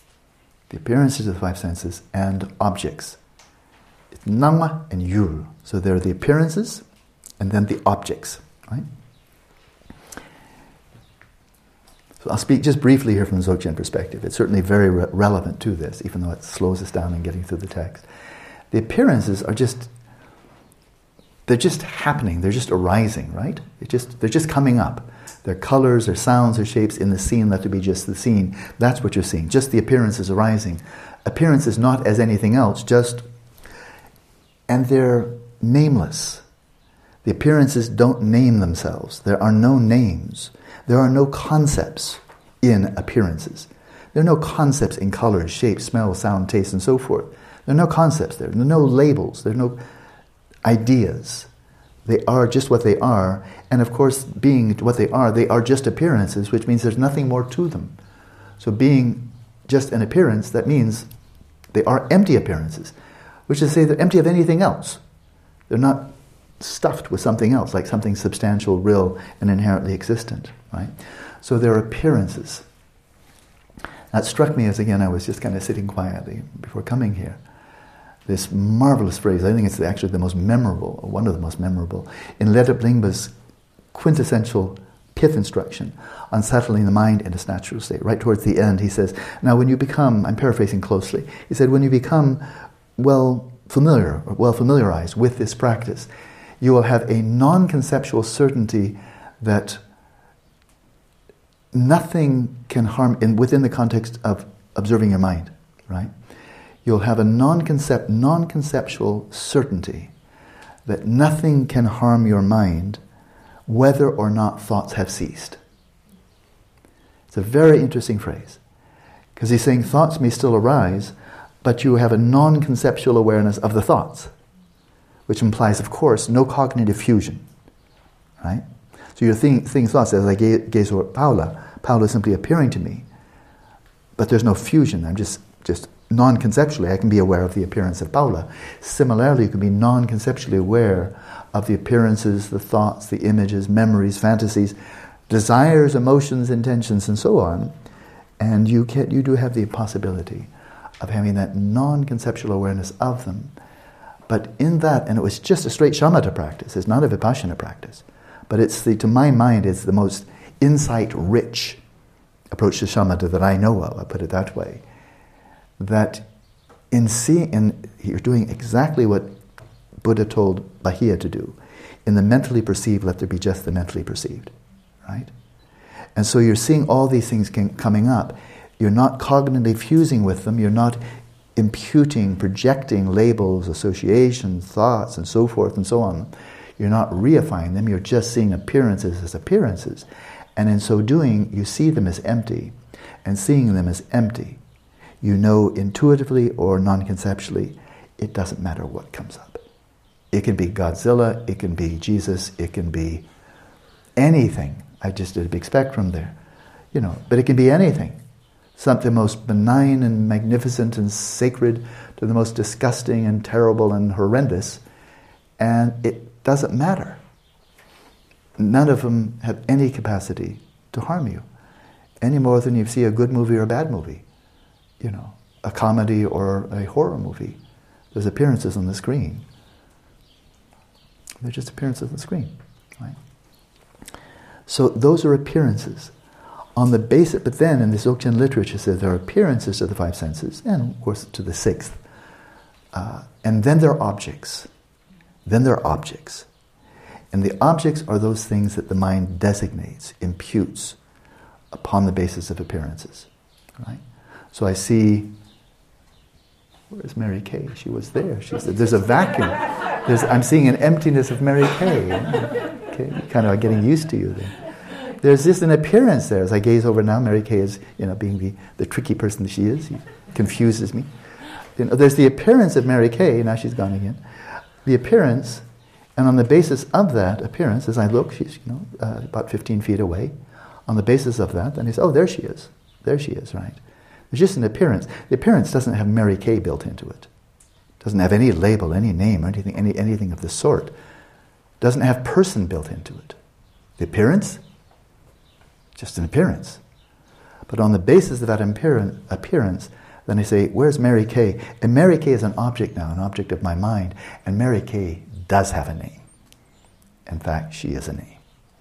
and objects. It's Nama and Yul. So there are the appearances and then the objects, right? So I'll speak just briefly here from the Dzogchen perspective. It's certainly very relevant to this, even though it slows us down in getting through the text. The appearances are they're just happening, they're just arising, right? They're just coming up. They're colors, they're sounds, they're shapes in the scene, let it be just the scene. That's what you're seeing, just the appearances arising. Appearance is not as anything else, and they're nameless. The appearances don't name themselves. There are no names. There are no concepts in appearances. There are no concepts in colors, shapes, smell, sound, taste, and so forth. There are no concepts there. There are no labels. There are no ideas. They are just what they are. And of course, being what they are just appearances, which means there's nothing more to them. So being just an appearance, that means they are empty appearances, which is to say they're empty of anything else. They're not stuffed with something else, like something substantial, real, and inherently existent, right? So they're appearances. That struck me as, again, I was just kind of sitting quietly before coming here. This marvelous phrase, I think it's actually the most memorable, or one of the most memorable, in Ledrup Lingpa's quintessential pith instruction on settling the mind in its natural state. Right towards the end, he says, now when you become, I'm paraphrasing closely, he said, when you become well familiarized with this practice, you will have a non-conceptual certainty that nothing can harm, within the context of observing your mind, right? You'll have a non-conceptual certainty that nothing can harm your mind whether or not thoughts have ceased. It's a very interesting phrase, because he's saying thoughts may still arise, but you have a non-conceptual awareness of the thoughts, which implies, of course, no cognitive fusion, right? So you're thinking thoughts, as I gaze over Paula is simply appearing to me, but there's no fusion. I'm just non-conceptually, I can be aware of the appearance of Paula. Similarly, you can be non-conceptually aware of the appearances, the thoughts, the images, memories, fantasies, desires, emotions, intentions, and so on. And you do have the possibility of having that non-conceptual awareness of them. But in that, and it was just a straight shamatha practice, it's not a vipassana practice, but to my mind, it's the most insight-rich approach to shamatha that I know of, I'll put it that way. That you're doing exactly what Buddha told Bahia to do. In the mentally perceived, let there be just the mentally perceived, right? And so you're seeing all these things coming up. You're not cognitively fusing with them. You're not imputing, projecting labels, associations, thoughts, and so forth and so on. You're not reifying them. You're just seeing appearances as appearances. And in so doing, you see them as empty. And seeing them as empty, you know intuitively or non-conceptually, it doesn't matter what comes up. It can be Godzilla, it can be Jesus, it can be anything. I just did a big spectrum there. But it can be anything. Something most benign and magnificent and sacred to the most disgusting and terrible and horrendous. And it doesn't matter. None of them have any capacity to harm you, any more than you see a good movie or a bad movie. A comedy or a horror movie. There's appearances on the screen. They're just appearances on the screen, right? So those are appearances. On the basis, but then in the Dzogchen literature it says there are appearances to the five senses, and of course to the sixth. And then there are objects. And the objects are those things that the mind designates, imputes, upon the basis of appearances, right? So I see, where's Mary Kay? She was there. She said, there's a vacuum. I'm seeing an emptiness of Mary Kay. Okay, kind of getting used to you there. There's just an appearance there. As I gaze over now, Mary Kay is, being the tricky person that she is. He confuses me. There's the appearance of Mary Kay. Now she's gone again. The appearance, and on the basis of that appearance, as I look, she's about 15 feet away. On the basis of that, then I say, oh, there she is. There she is, right? There's just an appearance. The appearance doesn't have Mary Kay built into it. Doesn't have any label, any name, or anything of the sort. Doesn't have person built into it. The appearance, just an appearance. But on the basis of that appearance, then I say, where's Mary Kay? And Mary Kay is an object now, an object of my mind. And Mary Kay does have a name. In fact, she is a name.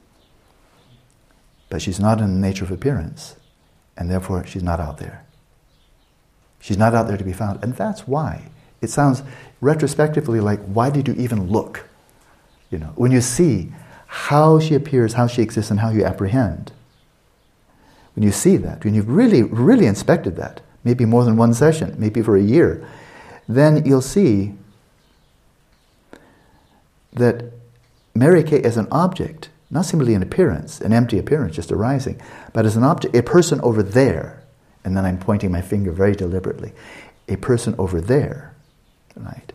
But she's not in the nature of appearance. And therefore, she's not out there. She's not out there to be found. And that's why. It sounds retrospectively like, why did you even look? When you see how she appears, how she exists, and how you apprehend. When you see that, when you've really, really inspected that, maybe more than one session, maybe for a year, then you'll see that Mary Kay as an object, not simply an appearance, an empty appearance just arising, but as an object, a person over there, and then I'm pointing my finger very deliberately, a person over there, right?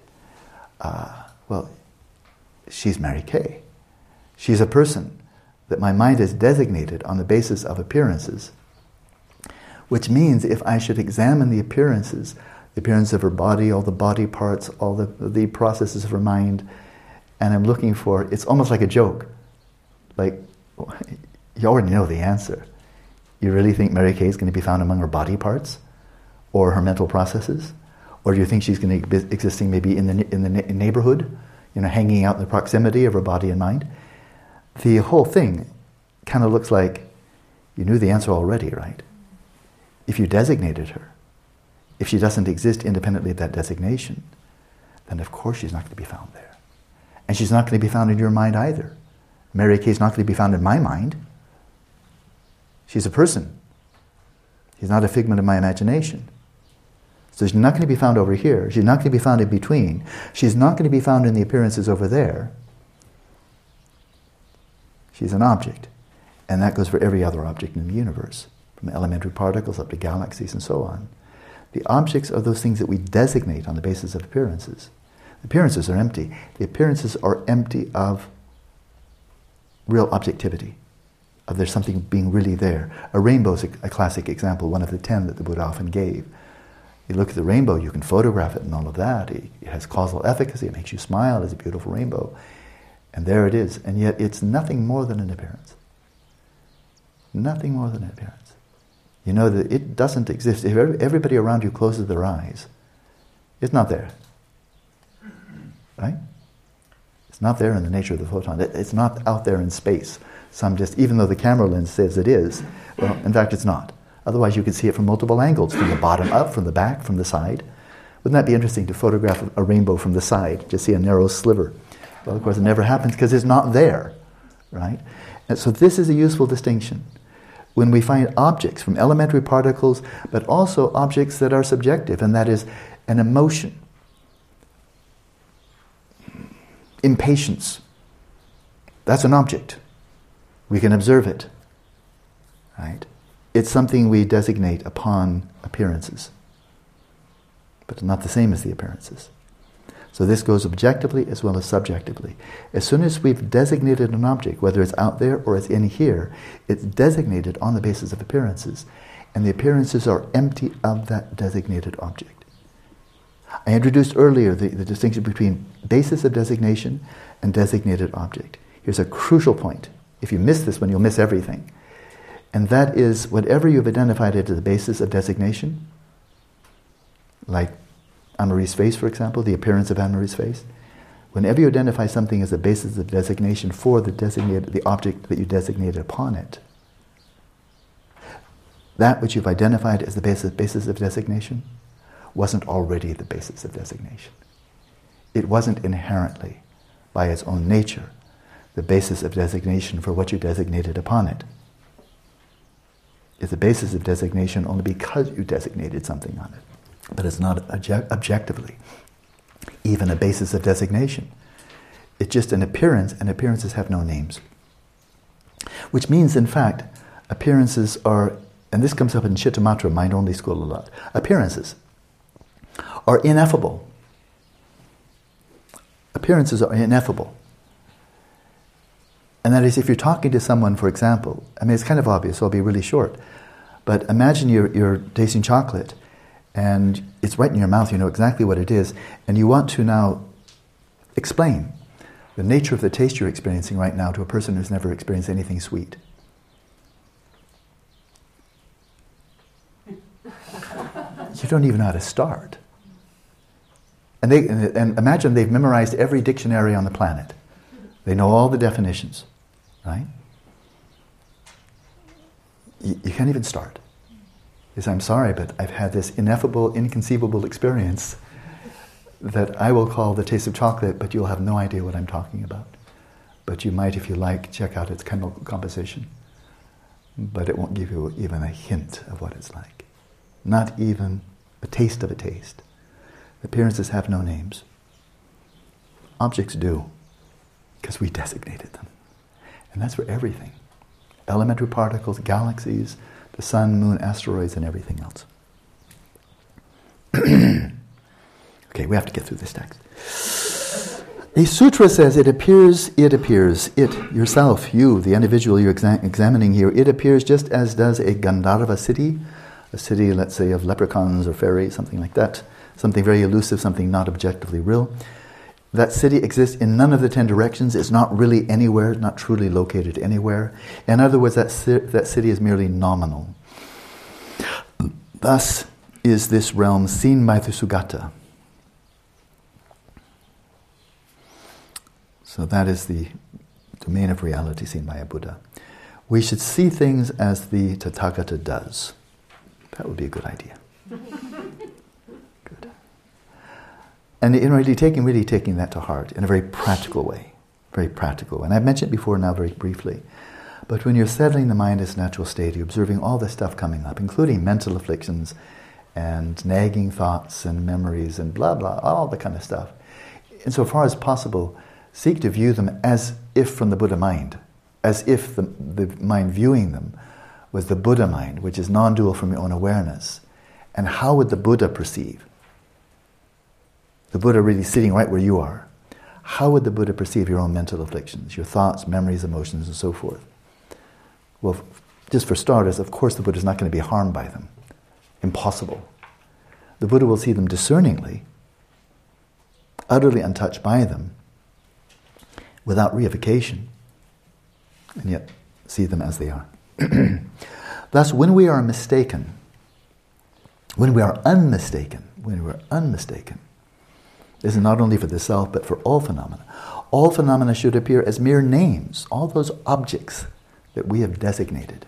She's Mary Kay. She's a person that my mind has designated on the basis of appearances, which means if I should examine the appearances, the appearance of her body, all the body parts, all the processes of her mind, and I'm looking for, it's almost like a joke. Like, you already know the answer. You really think Mary Kay is going to be found among her body parts? Or her mental processes? Or do you think she's going to be existing maybe in the neighborhood? Hanging out in the proximity of her body and mind? The whole thing kind of looks like you knew the answer already, right? If you designated her, if she doesn't exist independently of that designation, then of course she's not going to be found there. And she's not going to be found in your mind either. Mary Kay is not going to be found in my mind. She's a person. He's not a figment of my imagination. So she's not going to be found over here. She's not going to be found in between. She's not going to be found in the appearances over there. She's an object. And that goes for every other object in the universe, from elementary particles up to galaxies and so on. The objects are those things that we designate on the basis of appearances. The appearances are empty. The appearances are empty of real objectivity, of there's something being really there. A rainbow is a classic example, one of the 10 that the Buddha often gave. You look at the rainbow, you can photograph it and all of that. It has causal efficacy, it makes you smile, it's a beautiful rainbow. And there it is. And yet it's nothing more than an appearance. Nothing more than an appearance. You know that it doesn't exist. If everybody around you closes their eyes, it's not there. Right? It's not there in the nature of the photon. It's not out there in space. Even though the camera lens says it is, well, in fact it's not. Otherwise you could see it from multiple angles, from the bottom up, from the back, from the side. Wouldn't that be interesting to photograph a rainbow from the side, just see a narrow sliver? Well, of course, it never happens because it's not there, right? And so this is a useful distinction. When we find objects from elementary particles, but also objects that are subjective, and that is an emotion, impatience, that's an object. We can observe it, right? It's something we designate upon appearances, but it's not the same as the appearances. So this goes objectively as well as subjectively. As soon as we've designated an object, whether it's out there or it's in here, it's designated on the basis of appearances. And the appearances are empty of that designated object. I introduced earlier the distinction between basis of designation and designated object. Here's a crucial point. If you miss this one, you'll miss everything. And that is, whatever you've identified as the basis of designation, like Anne-Marie's face, for example, the appearance of Anne-Marie's face. Whenever you identify something as a basis of designation for the object that you designated upon it, that which you've identified as the basis of designation wasn't already the basis of designation. It wasn't inherently, by its own nature, the basis of designation for what you designated upon it. It's a basis of designation only because you designated something on it. But it's not objectively even a basis of designation. It's just an appearance, and appearances have no names. Which means, in fact, appearances are, and this comes up in Chittamatra, mind-only school a lot, appearances are ineffable. Appearances are ineffable. And that is, if you're talking to someone, for example, I mean, it's kind of obvious, so I'll be really short, but imagine you're tasting chocolate, and it's right in your mouth, you know exactly what it is, and you want to now explain the nature of the taste you're experiencing right now to a person who's never experienced anything sweet. You don't even know how to start. And imagine they've memorized every dictionary on the planet. They know all the definitions, right? You can't even start. Is I'm sorry, but I've had this ineffable, inconceivable experience that I will call the taste of chocolate, but you'll have no idea what I'm talking about. But you might, if you like, check out its chemical composition. But it won't give you even a hint of what it's like. Not even a taste of a taste. Appearances have no names. Objects do, because we designated them. And that's for everything. Elementary particles, galaxies, the sun, moon, asteroids, and everything else. Okay, we have to get through this text. The sutra says, it appears, it, yourself, you, the individual you're examining here, it appears just as does a Gandharva city, a city, let's say, of leprechauns or fairies, something like that, something very elusive, something not objectively real. That city exists in none of the 10 directions. It's not really anywhere, not truly located anywhere. In other words, that city is merely nominal. Thus is this realm seen by the Sugata. So that is the domain of reality seen by a Buddha. We should see things as the Tathagata does. That would be a good idea. Good. And in really taking that to heart in a very practical way. Very practical. And I've mentioned before now very briefly. But when you're settling the mind in its natural state, you're observing all this stuff coming up, including mental afflictions and nagging thoughts and memories and blah, blah, all the kind of stuff. Insofar as possible, seek to view them as if from the Buddha mind, as if the mind viewing them was the Buddha mind, which is non-dual from your own awareness. And how would the Buddha perceive? The Buddha really sitting right where you are. How would the Buddha perceive your own mental afflictions, your thoughts, memories, emotions, and so forth? Well, just for starters, of course the Buddha is not going to be harmed by them. Impossible. The Buddha will see them discerningly, utterly untouched by them, without reification, and yet see them as they are. Thus, when we are mistaken, when we are unmistaken, this is not only for the self, but for all phenomena. All phenomena should appear as mere names, all those objects that we have designated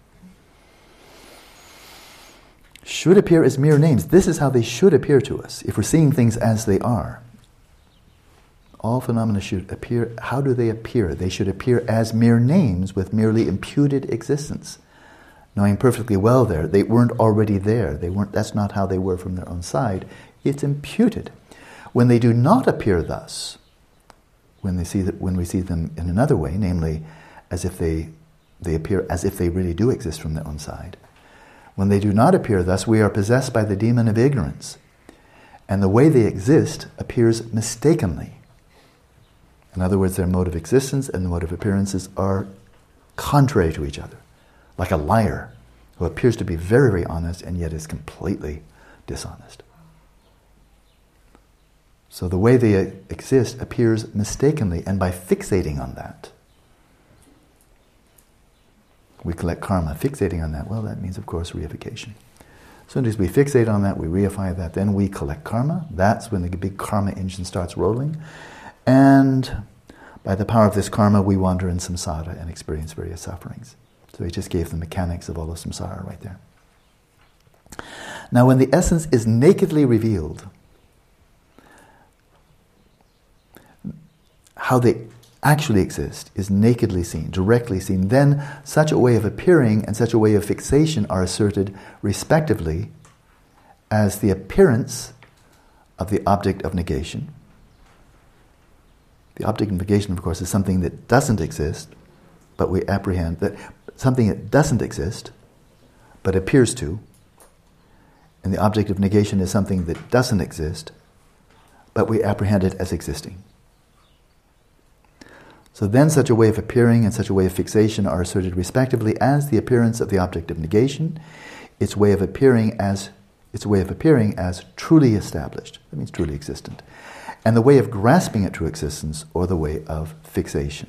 should appear as mere names. This is how they should appear to us, if we're seeing things as they are. All phenomena should appear. How do they appear? They should appear as mere names with merely imputed existence. Knowing perfectly well they weren't already there. That's not how they were from their own side. It's imputed. When they do not appear thus, when we see them in another way, namely as if they appear as if they really do exist from their own side, when they do not appear thus, we are possessed by the demon of ignorance. And the way they exist appears mistakenly. In other words, their mode of existence and the mode of appearances are contrary to each other. Like a liar who appears to be very, very honest and yet is completely dishonest. So the way they exist appears mistakenly, and by fixating on that, we collect karma. Fixating on that, well, that means, of course, reification. As soon as we fixate on that, we reify that, then we collect karma. That's when the big karma engine starts rolling. And by the power of this karma, we wander in samsara and experience various sufferings. So he just gave the mechanics of all of samsara right there. Now, when the essence is nakedly revealed, how they actually exist is nakedly seen, directly seen, then such a way of appearing and such a way of fixation are asserted respectively as the appearance of the object of negation. The object of negation, of course, is something that doesn't exist, but we apprehend that something that doesn't exist, but appears to. And the object of negation is something that doesn't exist, but we apprehend it as existing. So then such a way of appearing and such a way of fixation are asserted respectively as the appearance of the object of negation, its way of appearing as truly established, that means truly existent, and the way of grasping it to existence, or the way of fixation.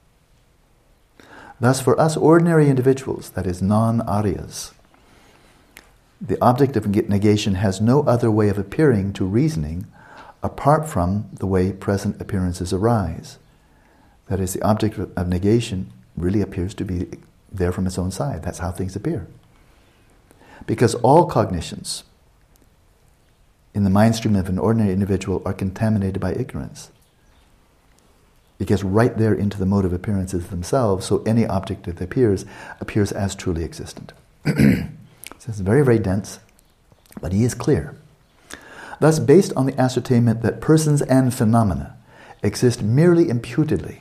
Thus, for us ordinary individuals, that is non-Aryas, the object of negation has no other way of appearing to reasoning apart from the way present appearances arise. That is, the object of negation really appears to be there from its own side. That's how things appear. Because all cognitions in the mind stream of an ordinary individual are contaminated by ignorance. It gets right there into the mode of appearances themselves, so any object that appears as truly existent. So it's very, very dense, but he is clear. Thus, based on the ascertainment that persons and phenomena exist merely imputedly,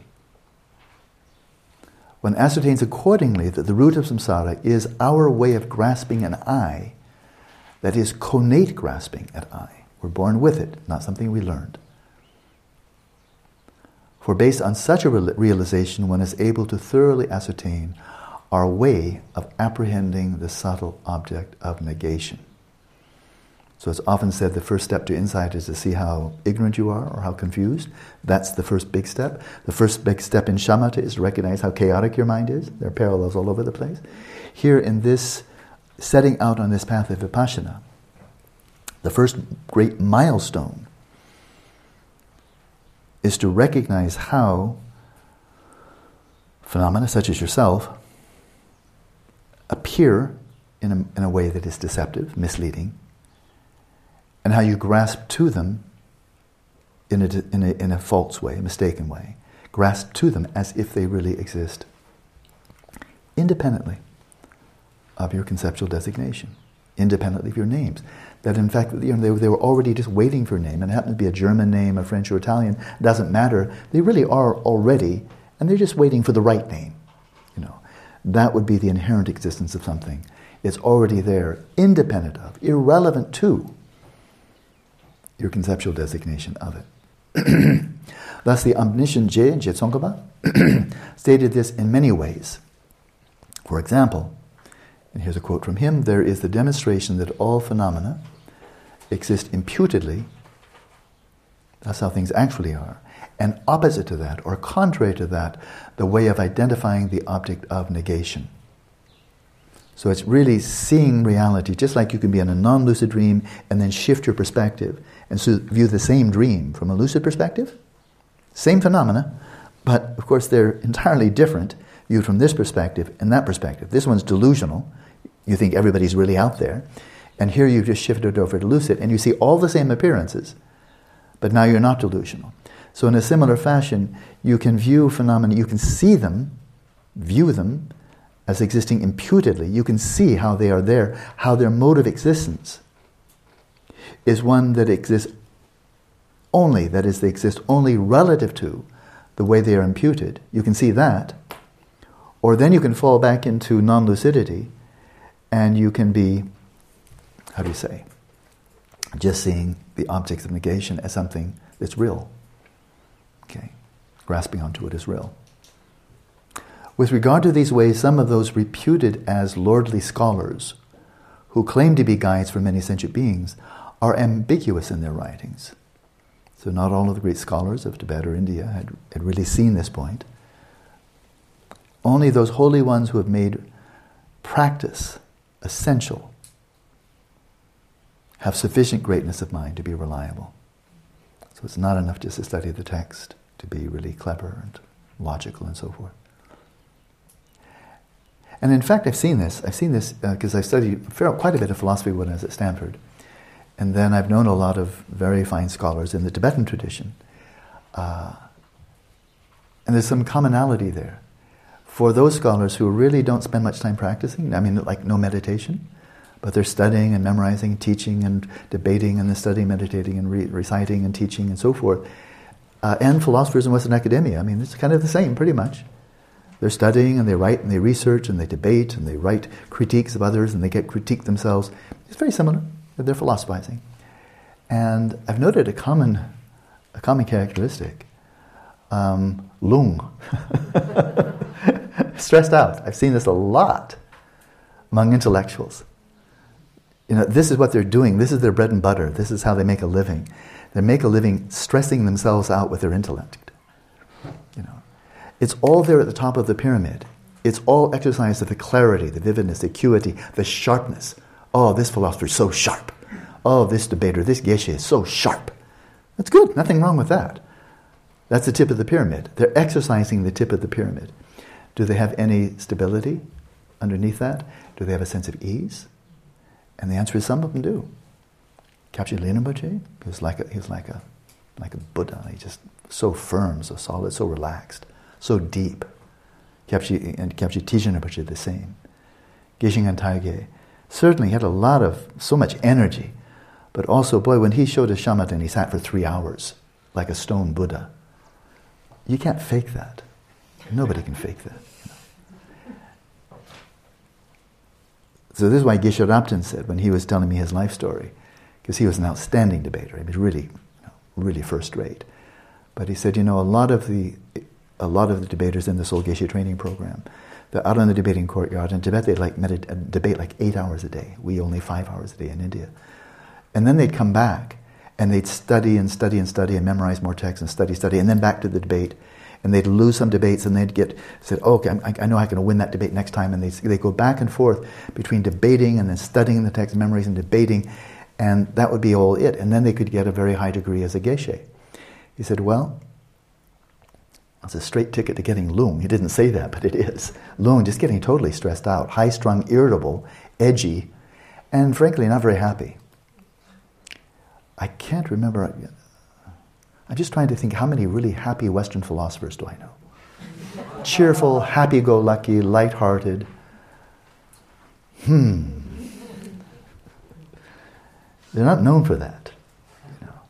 one ascertains accordingly that the root of samsara is our way of grasping an I, that is, connate grasping at I. We're born with it, not something we learned. For based on such a realization, one is able to thoroughly ascertain our way of apprehending the subtle object of negation. So it's often said the first step to insight is to see how ignorant you are or how confused. That's the first big step. The first big step in shamatha is to recognize how chaotic your mind is. There are parallels all over the place. Here in this, setting out on this path of vipassana, the first great milestone is to recognize how phenomena such as yourself appear in a way that is deceptive, misleading, and how you grasp to them in a false way, a mistaken way. Grasp to them as if they really exist. independently of your conceptual designation, independently of your names. That in fact, they were already just waiting for a name, and it happened to be a German name, a French or Italian, doesn't matter. They really are already, and they're just waiting for the right name. That would be the inherent existence of something. It's already there, independent of, irrelevant to your conceptual designation of it. Thus, the omniscient Je, Tsongkhapa, stated this in many ways. For example, and here's a quote from him, there is the demonstration that all phenomena exist imputedly, that's how things actually are, and opposite to that, or contrary to that, the way of identifying the object of negation. So it's really seeing reality, just like you can be in a non-lucid dream and then shift your perspective and so view the same dream from a lucid perspective. Same phenomena, but of course they're entirely different viewed from this perspective and that perspective. This one's delusional. You think everybody's really out there. And here you just shifted over to lucid and you see all the same appearances, but now you're not delusional. So in a similar fashion, you can view phenomena, you can see them, view them as existing imputedly. You can see how they are there, how their mode of existence is one that exists only, that is, they exist only relative to the way they are imputed. You can see that. Or then you can fall back into non-lucidity and you can be, just seeing the objects of negation as something that's real. Okay, grasping onto it as real. With regard to these ways, some of those reputed as lordly scholars who claim to be guides for many sentient beings are ambiguous in their writings. So not all of the great scholars of Tibet or India had really seen this point. Only those holy ones who have made practice essential have sufficient greatness of mind to be reliable. So it's not enough just to study the text, to be really clever and logical and so forth. And in fact, I've seen this because I studied quite a bit of philosophy when I was at Stanford. And then I've known a lot of very fine scholars in the Tibetan tradition. And there's some commonality there. For those scholars who really don't spend much time practicing, like no meditation, but they're studying and memorizing and teaching and debating and then studying, meditating and reciting and teaching and so forth. And philosophers in Western academia, it's kind of the same pretty much. They're studying and they write and they research and they debate and they write critiques of others and they get critiqued themselves. It's very similar. They're philosophizing. And I've noted a common characteristic. Lung. Stressed out. I've seen this a lot among intellectuals. This is what they're doing. This is their bread and butter. This is how they make a living. They make a living stressing themselves out with their intellect. It's all there at the top of the pyramid. It's all exercise of the clarity, the vividness, the acuity, the sharpness. Oh, this philosopher is so sharp. Oh, this debater, this geshe is so sharp. That's good. Nothing wrong with that. That's the tip of the pyramid. They're exercising the tip of the pyramid. Do they have any stability underneath that? Do they have a sense of ease? And the answer is some of them do. Kapchen Rinpoche, he was like a Buddha. He's just so firm, so solid, so relaxed, so deep. Kapchen Tizhen Rinpoche the same. Geshe Taige certainly had so much energy, but also, boy, when he showed his shamatha and he sat for 3 hours like a stone Buddha, you can't fake that. Nobody can fake that. So this is why Geshe Rabten said, when he was telling me his life story, because he was an outstanding debater, he was really first rate. But he said, a lot of the debaters in the Soul Geshe training program, they're out on the debating courtyard. In Tibet, they'd debate 8 hours a day. We only 5 hours a day in India. And then they'd come back and they'd study and study and study and memorize more texts and study, and then back to the debate. And they'd lose some debates and they'd said, okay, I know I'm going to win that debate next time. And they go back and forth between debating and then studying the text, memorizing, debating, and that would be all it. And then they could get a very high degree as a geshe. He said, well, it's a straight ticket to getting lung. He didn't say that, but it is. Lung, just getting totally stressed out, high-strung, irritable, edgy, and frankly, not very happy. I can't remember. I'm just trying to think how many really happy Western philosophers do I know? cheerful, happy-go-lucky, light-hearted. They're not known for that. You know.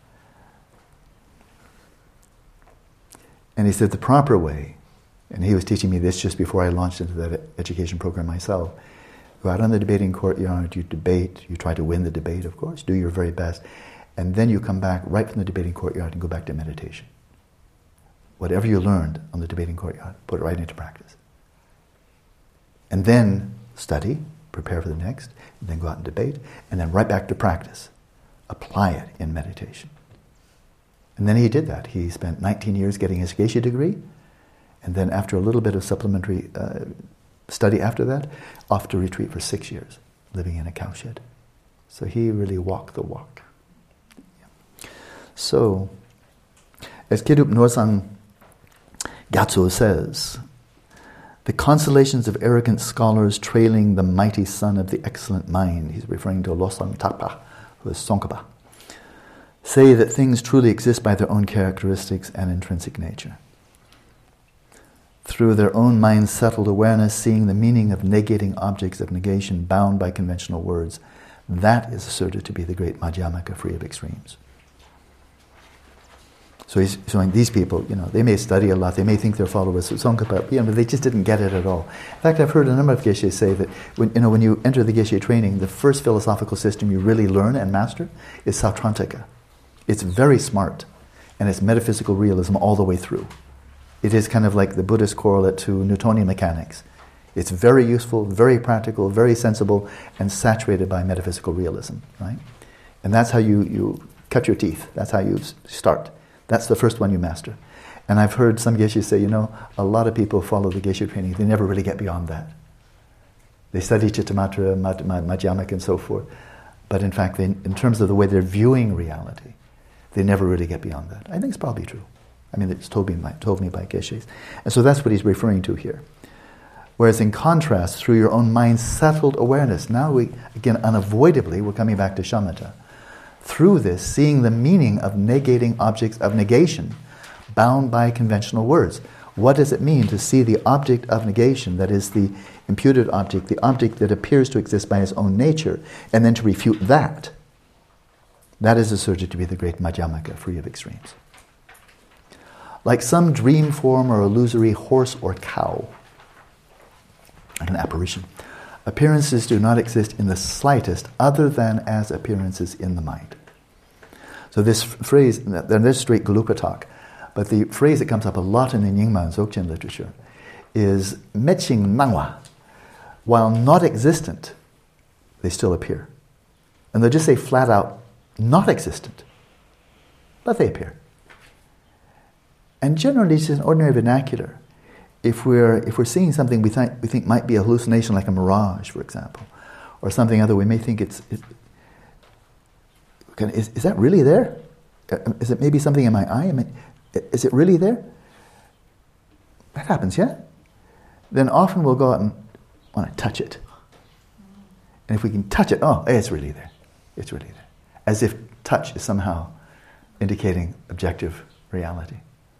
And he said the proper way, and he was teaching me this just before I launched into that education program myself, go out on the debating courtyard, you debate, you try to win the debate, of course, do your very best, and then you come back right from the debating courtyard and go back to meditation. Whatever you learned on the debating courtyard, put it right into practice. And then study, prepare for the next, and then go out and debate, and then right back to practice. Apply it in meditation. And then he did that. He spent 19 years getting his Geshe degree, and then after a little bit of supplementary study after that, off to retreat for 6 years, living in a cowshed. So he really walked the walk. Yeah. So, as Kiddup Norsang Gyatso says, the consolations of arrogant scholars trailing the mighty son of the excellent mind, he's referring to Losang Tapa, who is Tsongkhapa, say that things truly exist by their own characteristics and intrinsic nature. Through their own mind's settled awareness, seeing the meaning of negating objects of negation bound by conventional words, that is asserted to be the great Madhyamaka, free of extremes. So he's showing these people, they may study a lot, they may think they're followers of Tsongkhapa, but they just didn't get it at all. In fact, I've heard a number of Geshes say that when you enter the Geshe training, the first philosophical system you really learn and master is Sautrantika. It's very smart, and it's metaphysical realism all the way through. It is kind of like the Buddhist correlate to Newtonian mechanics. It's very useful, very practical, very sensible, and saturated by metaphysical realism, right? And that's how you cut your teeth. That's how you start. That's the first one you master. And I've heard some Geshes say, a lot of people follow the Geshe training, they never really get beyond that. They study Chittamatra, Madhyamaka, and so forth. But in fact, in terms of the way they're viewing reality, they never really get beyond that. I think it's probably true. It's told me by Geshes. And so that's what he's referring to here. Whereas in contrast, through your own mind's settled awareness, now unavoidably, we're coming back to shamatha. Through this, seeing the meaning of negating objects of negation, bound by conventional words. What does it mean to see the object of negation, that is the imputed object, the object that appears to exist by its own nature, and then to refute that? That is asserted to be the great Madhyamaka, free of extremes. Like some dream form or illusory horse or cow, like an apparition, appearances do not exist in the slightest other than as appearances in the mind. So this phrase, and this is straight Gelugpa talk, but the phrase that comes up a lot in the Nyingma and Dzogchen literature is Meching Nangwa. While not existent, they still appear. And they'll just say flat out, not existent, but they appear. And generally, just in ordinary vernacular, if we're seeing something we think might be a hallucination, like a mirage, for example, or something other, we may think is that really there? Is it maybe something in my eye? Is it really there? That happens, yeah? Then often we'll go out and want to touch it. And if we can touch it, it's really there. It's really there. As if touch is somehow indicating objective reality.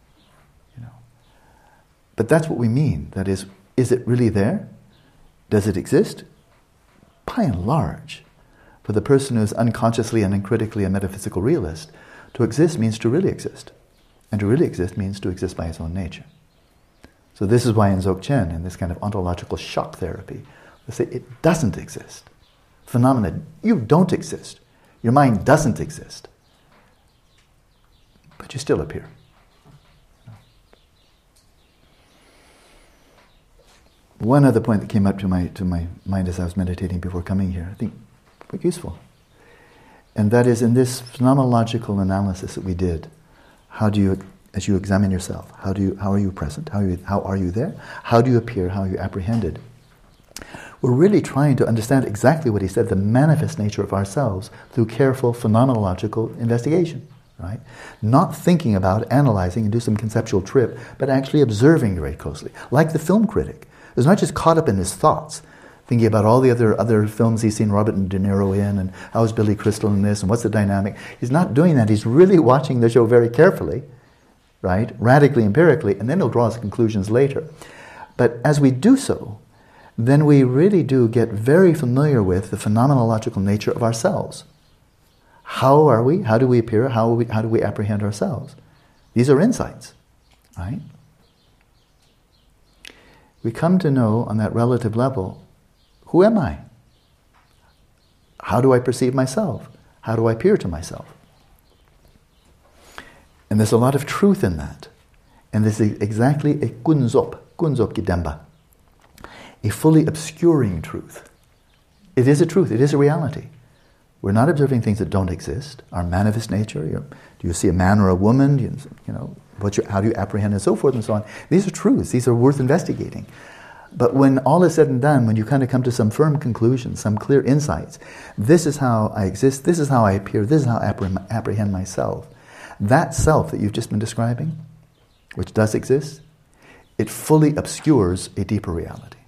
But that's what we mean. That is it really there? Does it exist? By and large, for the person who is unconsciously and uncritically a metaphysical realist, to exist means to really exist. And to really exist means to exist by its own nature. So this is why in Dzogchen, in this kind of ontological shock therapy, they say it doesn't exist. Phenomena, you don't exist. Your mind doesn't exist. But you still appear. One other point that came up to my mind as I was meditating before coming here, I think quite useful. And that is in this phenomenological analysis that we did, how do you, as you examine yourself, how are you present? How are you there? How do you appear? How are you apprehended? We're really trying to understand exactly what he said, the manifest nature of ourselves through careful phenomenological investigation, right? Not thinking about, analyzing, and do some conceptual trip, but actually observing very closely, like the film critic. He's not just caught up in his thoughts, thinking about all the other films he's seen Robert De Niro in, and how is Billy Crystal in this, and what's the dynamic. He's not doing that. He's really watching the show very carefully, right? Radically empirically, and then he'll draw his conclusions later. But as we do so, then we really do get very familiar with the phenomenological nature of ourselves. How are we? How do we appear? How do we apprehend ourselves? These are insights, right? We come to know on that relative level, who am I? How do I perceive myself? How do I appear to myself? And there's a lot of truth in that. And this is exactly a kunzop gidemba, a fully obscuring truth. It is a truth, it is a reality. We're not observing things that don't exist. Our manifest nature, do you see a man or a woman? How do you apprehend and so forth and so on. These are truths, these are worth investigating. But when all is said and done, when you kind of come to some firm conclusions, some clear insights, this is how I exist, this is how I appear, this is how I apprehend myself. That self that you've just been describing, which does exist, it fully obscures a deeper reality,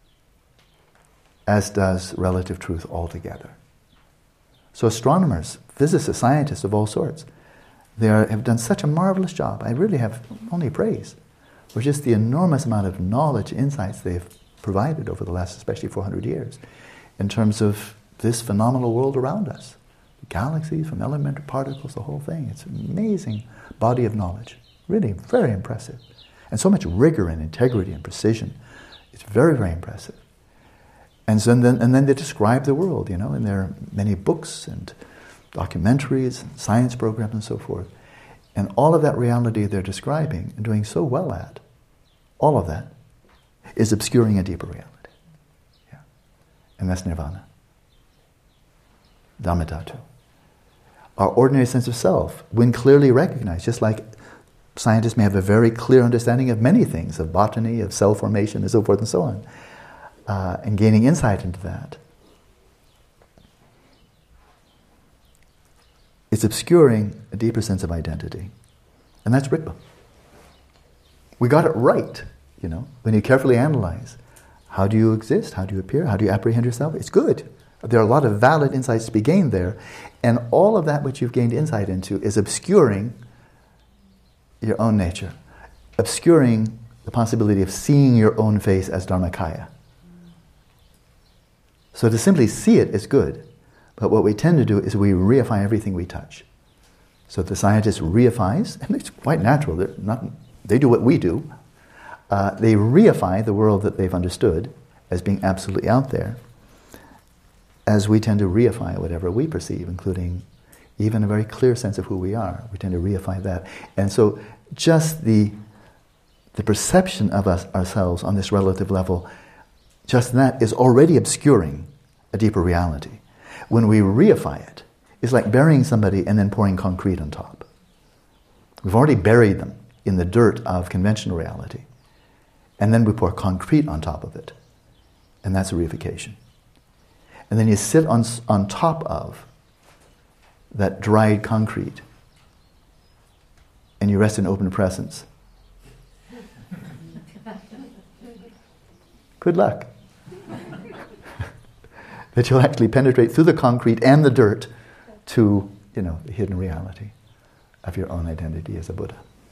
as does relative truth altogether. So astronomers, physicists, scientists of all sorts, have done such a marvelous job. I really have only praise for just the enormous amount of knowledge, insights they've provided over the last, especially 400 years, in terms of this phenomenal world around us. The galaxies, from elementary particles, the whole thing. It's an amazing body of knowledge. Really very impressive. And so much rigor and integrity and precision. It's very, very impressive. And then they describe the world, and there are many books and documentaries and science programs and so forth. And all of that reality they're describing and doing so well at, all of that is obscuring a deeper reality. Yeah. And that's nirvana. Dhammadhatu. Our ordinary sense of self, when clearly recognized, just like scientists may have a very clear understanding of many things, of botany, of cell formation, and so forth and so on, and gaining insight into that, it's obscuring a deeper sense of identity. And that's Ritva. We got it right, when you carefully analyze. How do you exist? How do you appear? How do you apprehend yourself? It's good. There are a lot of valid insights to be gained there. And all of that which you've gained insight into is obscuring your own nature. Obscuring the possibility of seeing your own face as Dharmakaya. So to simply see it is good. But what we tend to do is we reify everything we touch. So the scientist reifies, and it's quite natural. They do what we do. They reify the world that they've understood as being absolutely out there, as we tend to reify whatever we perceive, including even a very clear sense of who we are. We tend to reify that. And so just the perception of ourselves on this relative level, just that is already obscuring a deeper reality. When we reify it, it's like burying somebody and then pouring concrete on top. We've already buried them in the dirt of conventional reality. And then we pour concrete on top of it. And that's a reification. And then you sit on top of that dried concrete and you rest in open presence. Good luck. That you'll actually penetrate through the concrete and the dirt to, the hidden reality of your own identity as a Buddha.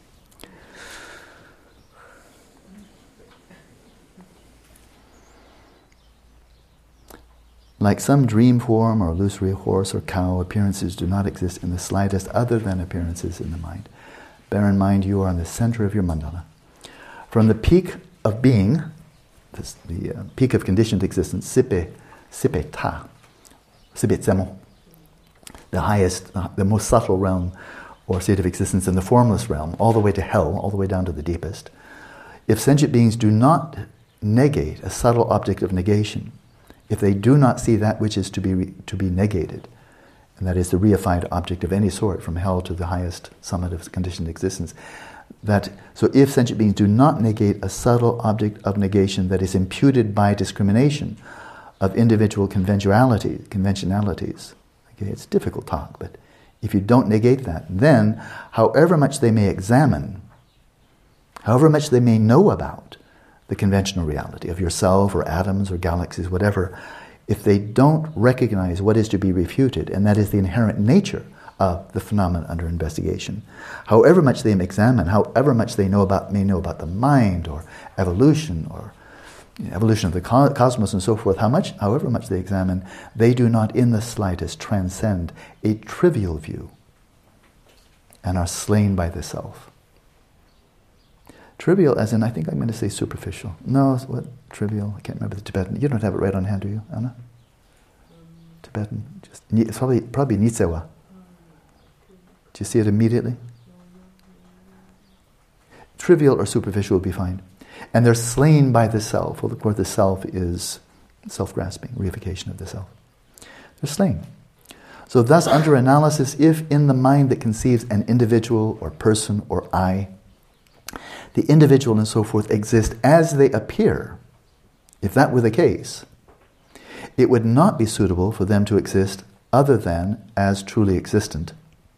Like some dream form or illusory horse or cow, appearances do not exist in the slightest other than appearances in the mind. Bear in mind you are in the center of your mandala. From the peak of being, the peak of conditioned existence, Sipe Ta, Sipe Tsemo, the highest, the most subtle realm or state of existence in the formless realm, all the way to hell, all the way down to the deepest. If sentient beings do not negate a subtle object of negation, if they do not see that which is to be negated, and that is the reified object of any sort, from hell to the highest summit of conditioned existence, so if sentient beings do not negate a subtle object of negation that is imputed by discrimination of individual conventionalities, okay, it's difficult talk, but if you don't negate that, then however much they may examine, however much they may know about the conventional reality of yourself or atoms or galaxies, whatever, if they don't recognize what is to be refuted, and that is the inherent nature of the phenomenon under investigation. However much they examine, however much they may know about the mind or evolution of the cosmos and so forth, however much they examine, they do not in the slightest transcend a trivial view and are slain by the self. Trivial as in, I think I'm going to say superficial. No, what? Trivial? I can't remember the Tibetan. You don't have it right on hand, do you, Anna? Tibetan. It's probably Nitsewa. Do you see it immediately? Trivial or superficial will be fine. And they're slain by the self. Well, of course, the self is self-grasping, reification of the self. They're slain. So thus, under analysis, if in the mind that conceives an individual or person or I, the individual and so forth exist as they appear, if that were the case, it would not be suitable for them to exist other than as truly existent.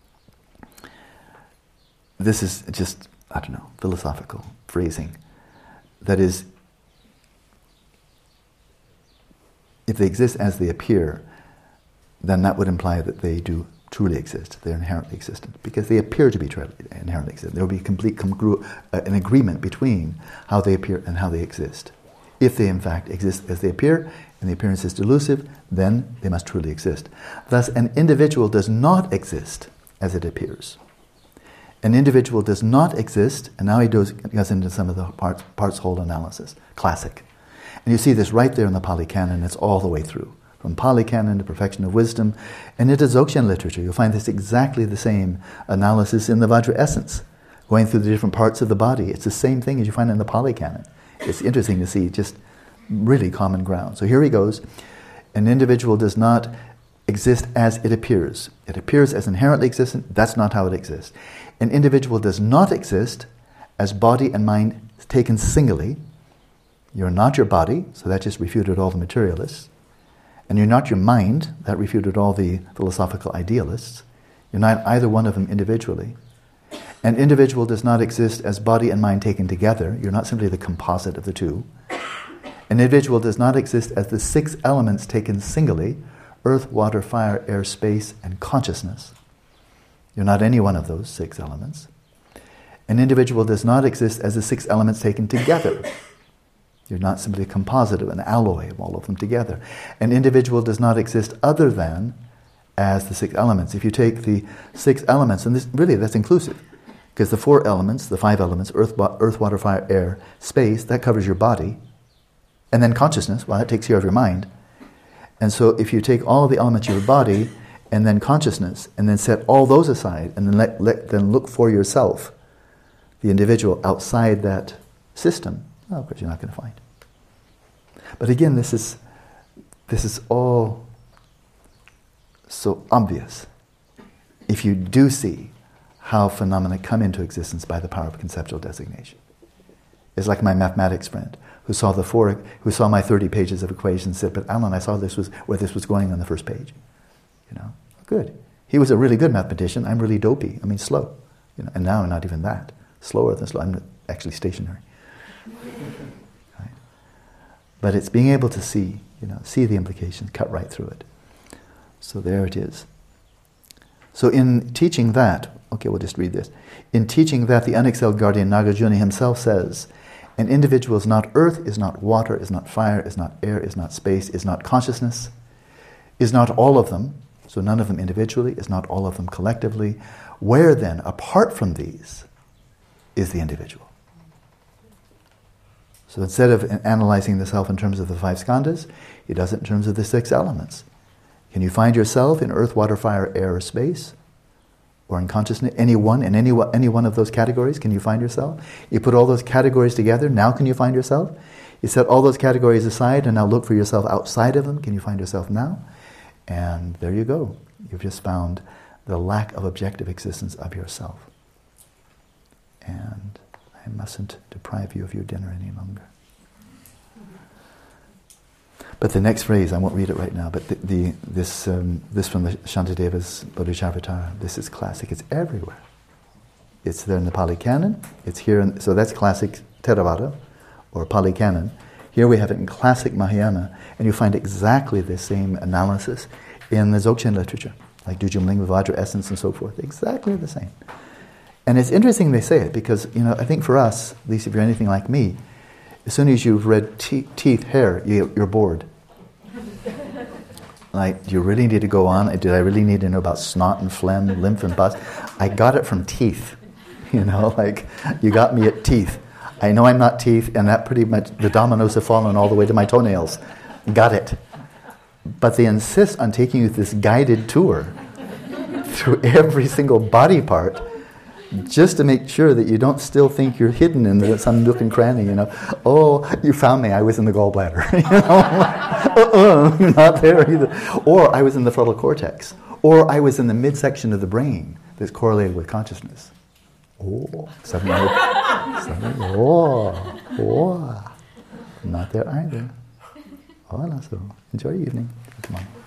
This is just, philosophical phrasing. That is, if they exist as they appear, then that would imply that they do truly exist. They're inherently existent because they appear to be inherently existent. There will be complete an agreement between how they appear and how they exist. If they in fact exist as they appear, and the appearance is delusive, then they must truly exist. Thus, an individual does not exist as it appears. An individual does not exist, and now he goes into some of the parts whole analysis, classic. And you see this right there in the Pali Canon, it's all the way through. From Pali Canon to Perfection of Wisdom, and into Dzogchen literature, you'll find this exactly the same analysis in the Vajra Essence, going through the different parts of the body. It's the same thing as you find in the Pali Canon. It's interesting to see just really common ground. So here he goes. An individual does not exist as it appears. It appears as inherently existent. That's not how it exists. An individual does not exist as body and mind taken singly. You're not your body, so that just refuted all the materialists. And you're not your mind, that refuted all the philosophical idealists. You're not either one of them individually. An individual does not exist as body and mind taken together. You're not simply the composite of the two. An individual does not exist as the 6 elements taken singly: earth, water, fire, air, space, and consciousness. You're not any one of those 6 elements. An individual does not exist as the 6 elements taken together. You're not simply a composite of an alloy of all of them together. An individual does not exist other than as the 6 elements. If you take the 6 elements, and that's inclusive, because the 4 elements, the 5 elements, earth, water, fire, air, space, that covers your body. And then consciousness, well, that takes care of your mind. And so if you take all of the elements of your body, and then consciousness, and then set all those aside, and then then look for yourself, the individual outside that system, well, of course you're not going to find. But again, this is all so obvious if you do see how phenomena come into existence by the power of conceptual designation. It's like my mathematics friend who saw my 30 pages of equations and said, "But Alan, I saw where this was going on the first page." Good. He was a really good mathematician. I'm really dopey. Slow. And now I'm not even that. Slower than slow. I'm actually stationary. Right? But it's being able to see the implications, cut right through it. So there it is. So in teaching that, okay, we'll just read this. In teaching that, the unexcelled guardian Nagarjuna himself says, an individual is not earth, is not water, is not fire, is not air, is not space, is not consciousness, is not all of them, so none of them individually, is not all of them collectively. Where then, apart from these, is the individual? So instead of analyzing the self in terms of the 5 skandhas, he does it in terms of the 6 elements. Can you find yourself in earth, water, fire, air, or space? Or in consciousness, any one of those categories, can you find yourself? You put all those categories together, now can you find yourself? You set all those categories aside and now look for yourself outside of them. Can you find yourself now? And there you go. You've just found the lack of objective existence of yourself. And I mustn't deprive you of your dinner any longer. But the next phrase, I won't read it right now, but this from the Shantideva's Bodhisattva, this is classic. It's everywhere. It's there in the Pali Canon. It's here, so that's classic Theravada, or Pali Canon. Here we have it in classic Mahayana, and you find exactly the same analysis in the Dzogchen literature. like Dujumlingva Vajra essence and so forth, exactly the same. And it's interesting they say it because, I think for us, at least if you're anything like me, as soon as you've read teeth, hair, you're bored. Like, do you really need to go on? Did I really need to know about snot and phlegm, lymph and pus? I got it from teeth. Like, you got me at teeth. I know I'm not teeth, and that pretty much, the dominoes have fallen all the way to my toenails. Got it. But they insist on taking you this guided tour through every single body part, just to make sure that you don't still think you're hidden in some nook and cranny, Oh, you found me, I was in the gallbladder. You're not there either. Or I was in the frontal cortex. Or I was in the midsection of the brain that's correlated with consciousness. Suddenly, not there either. So enjoy your evening. Come on.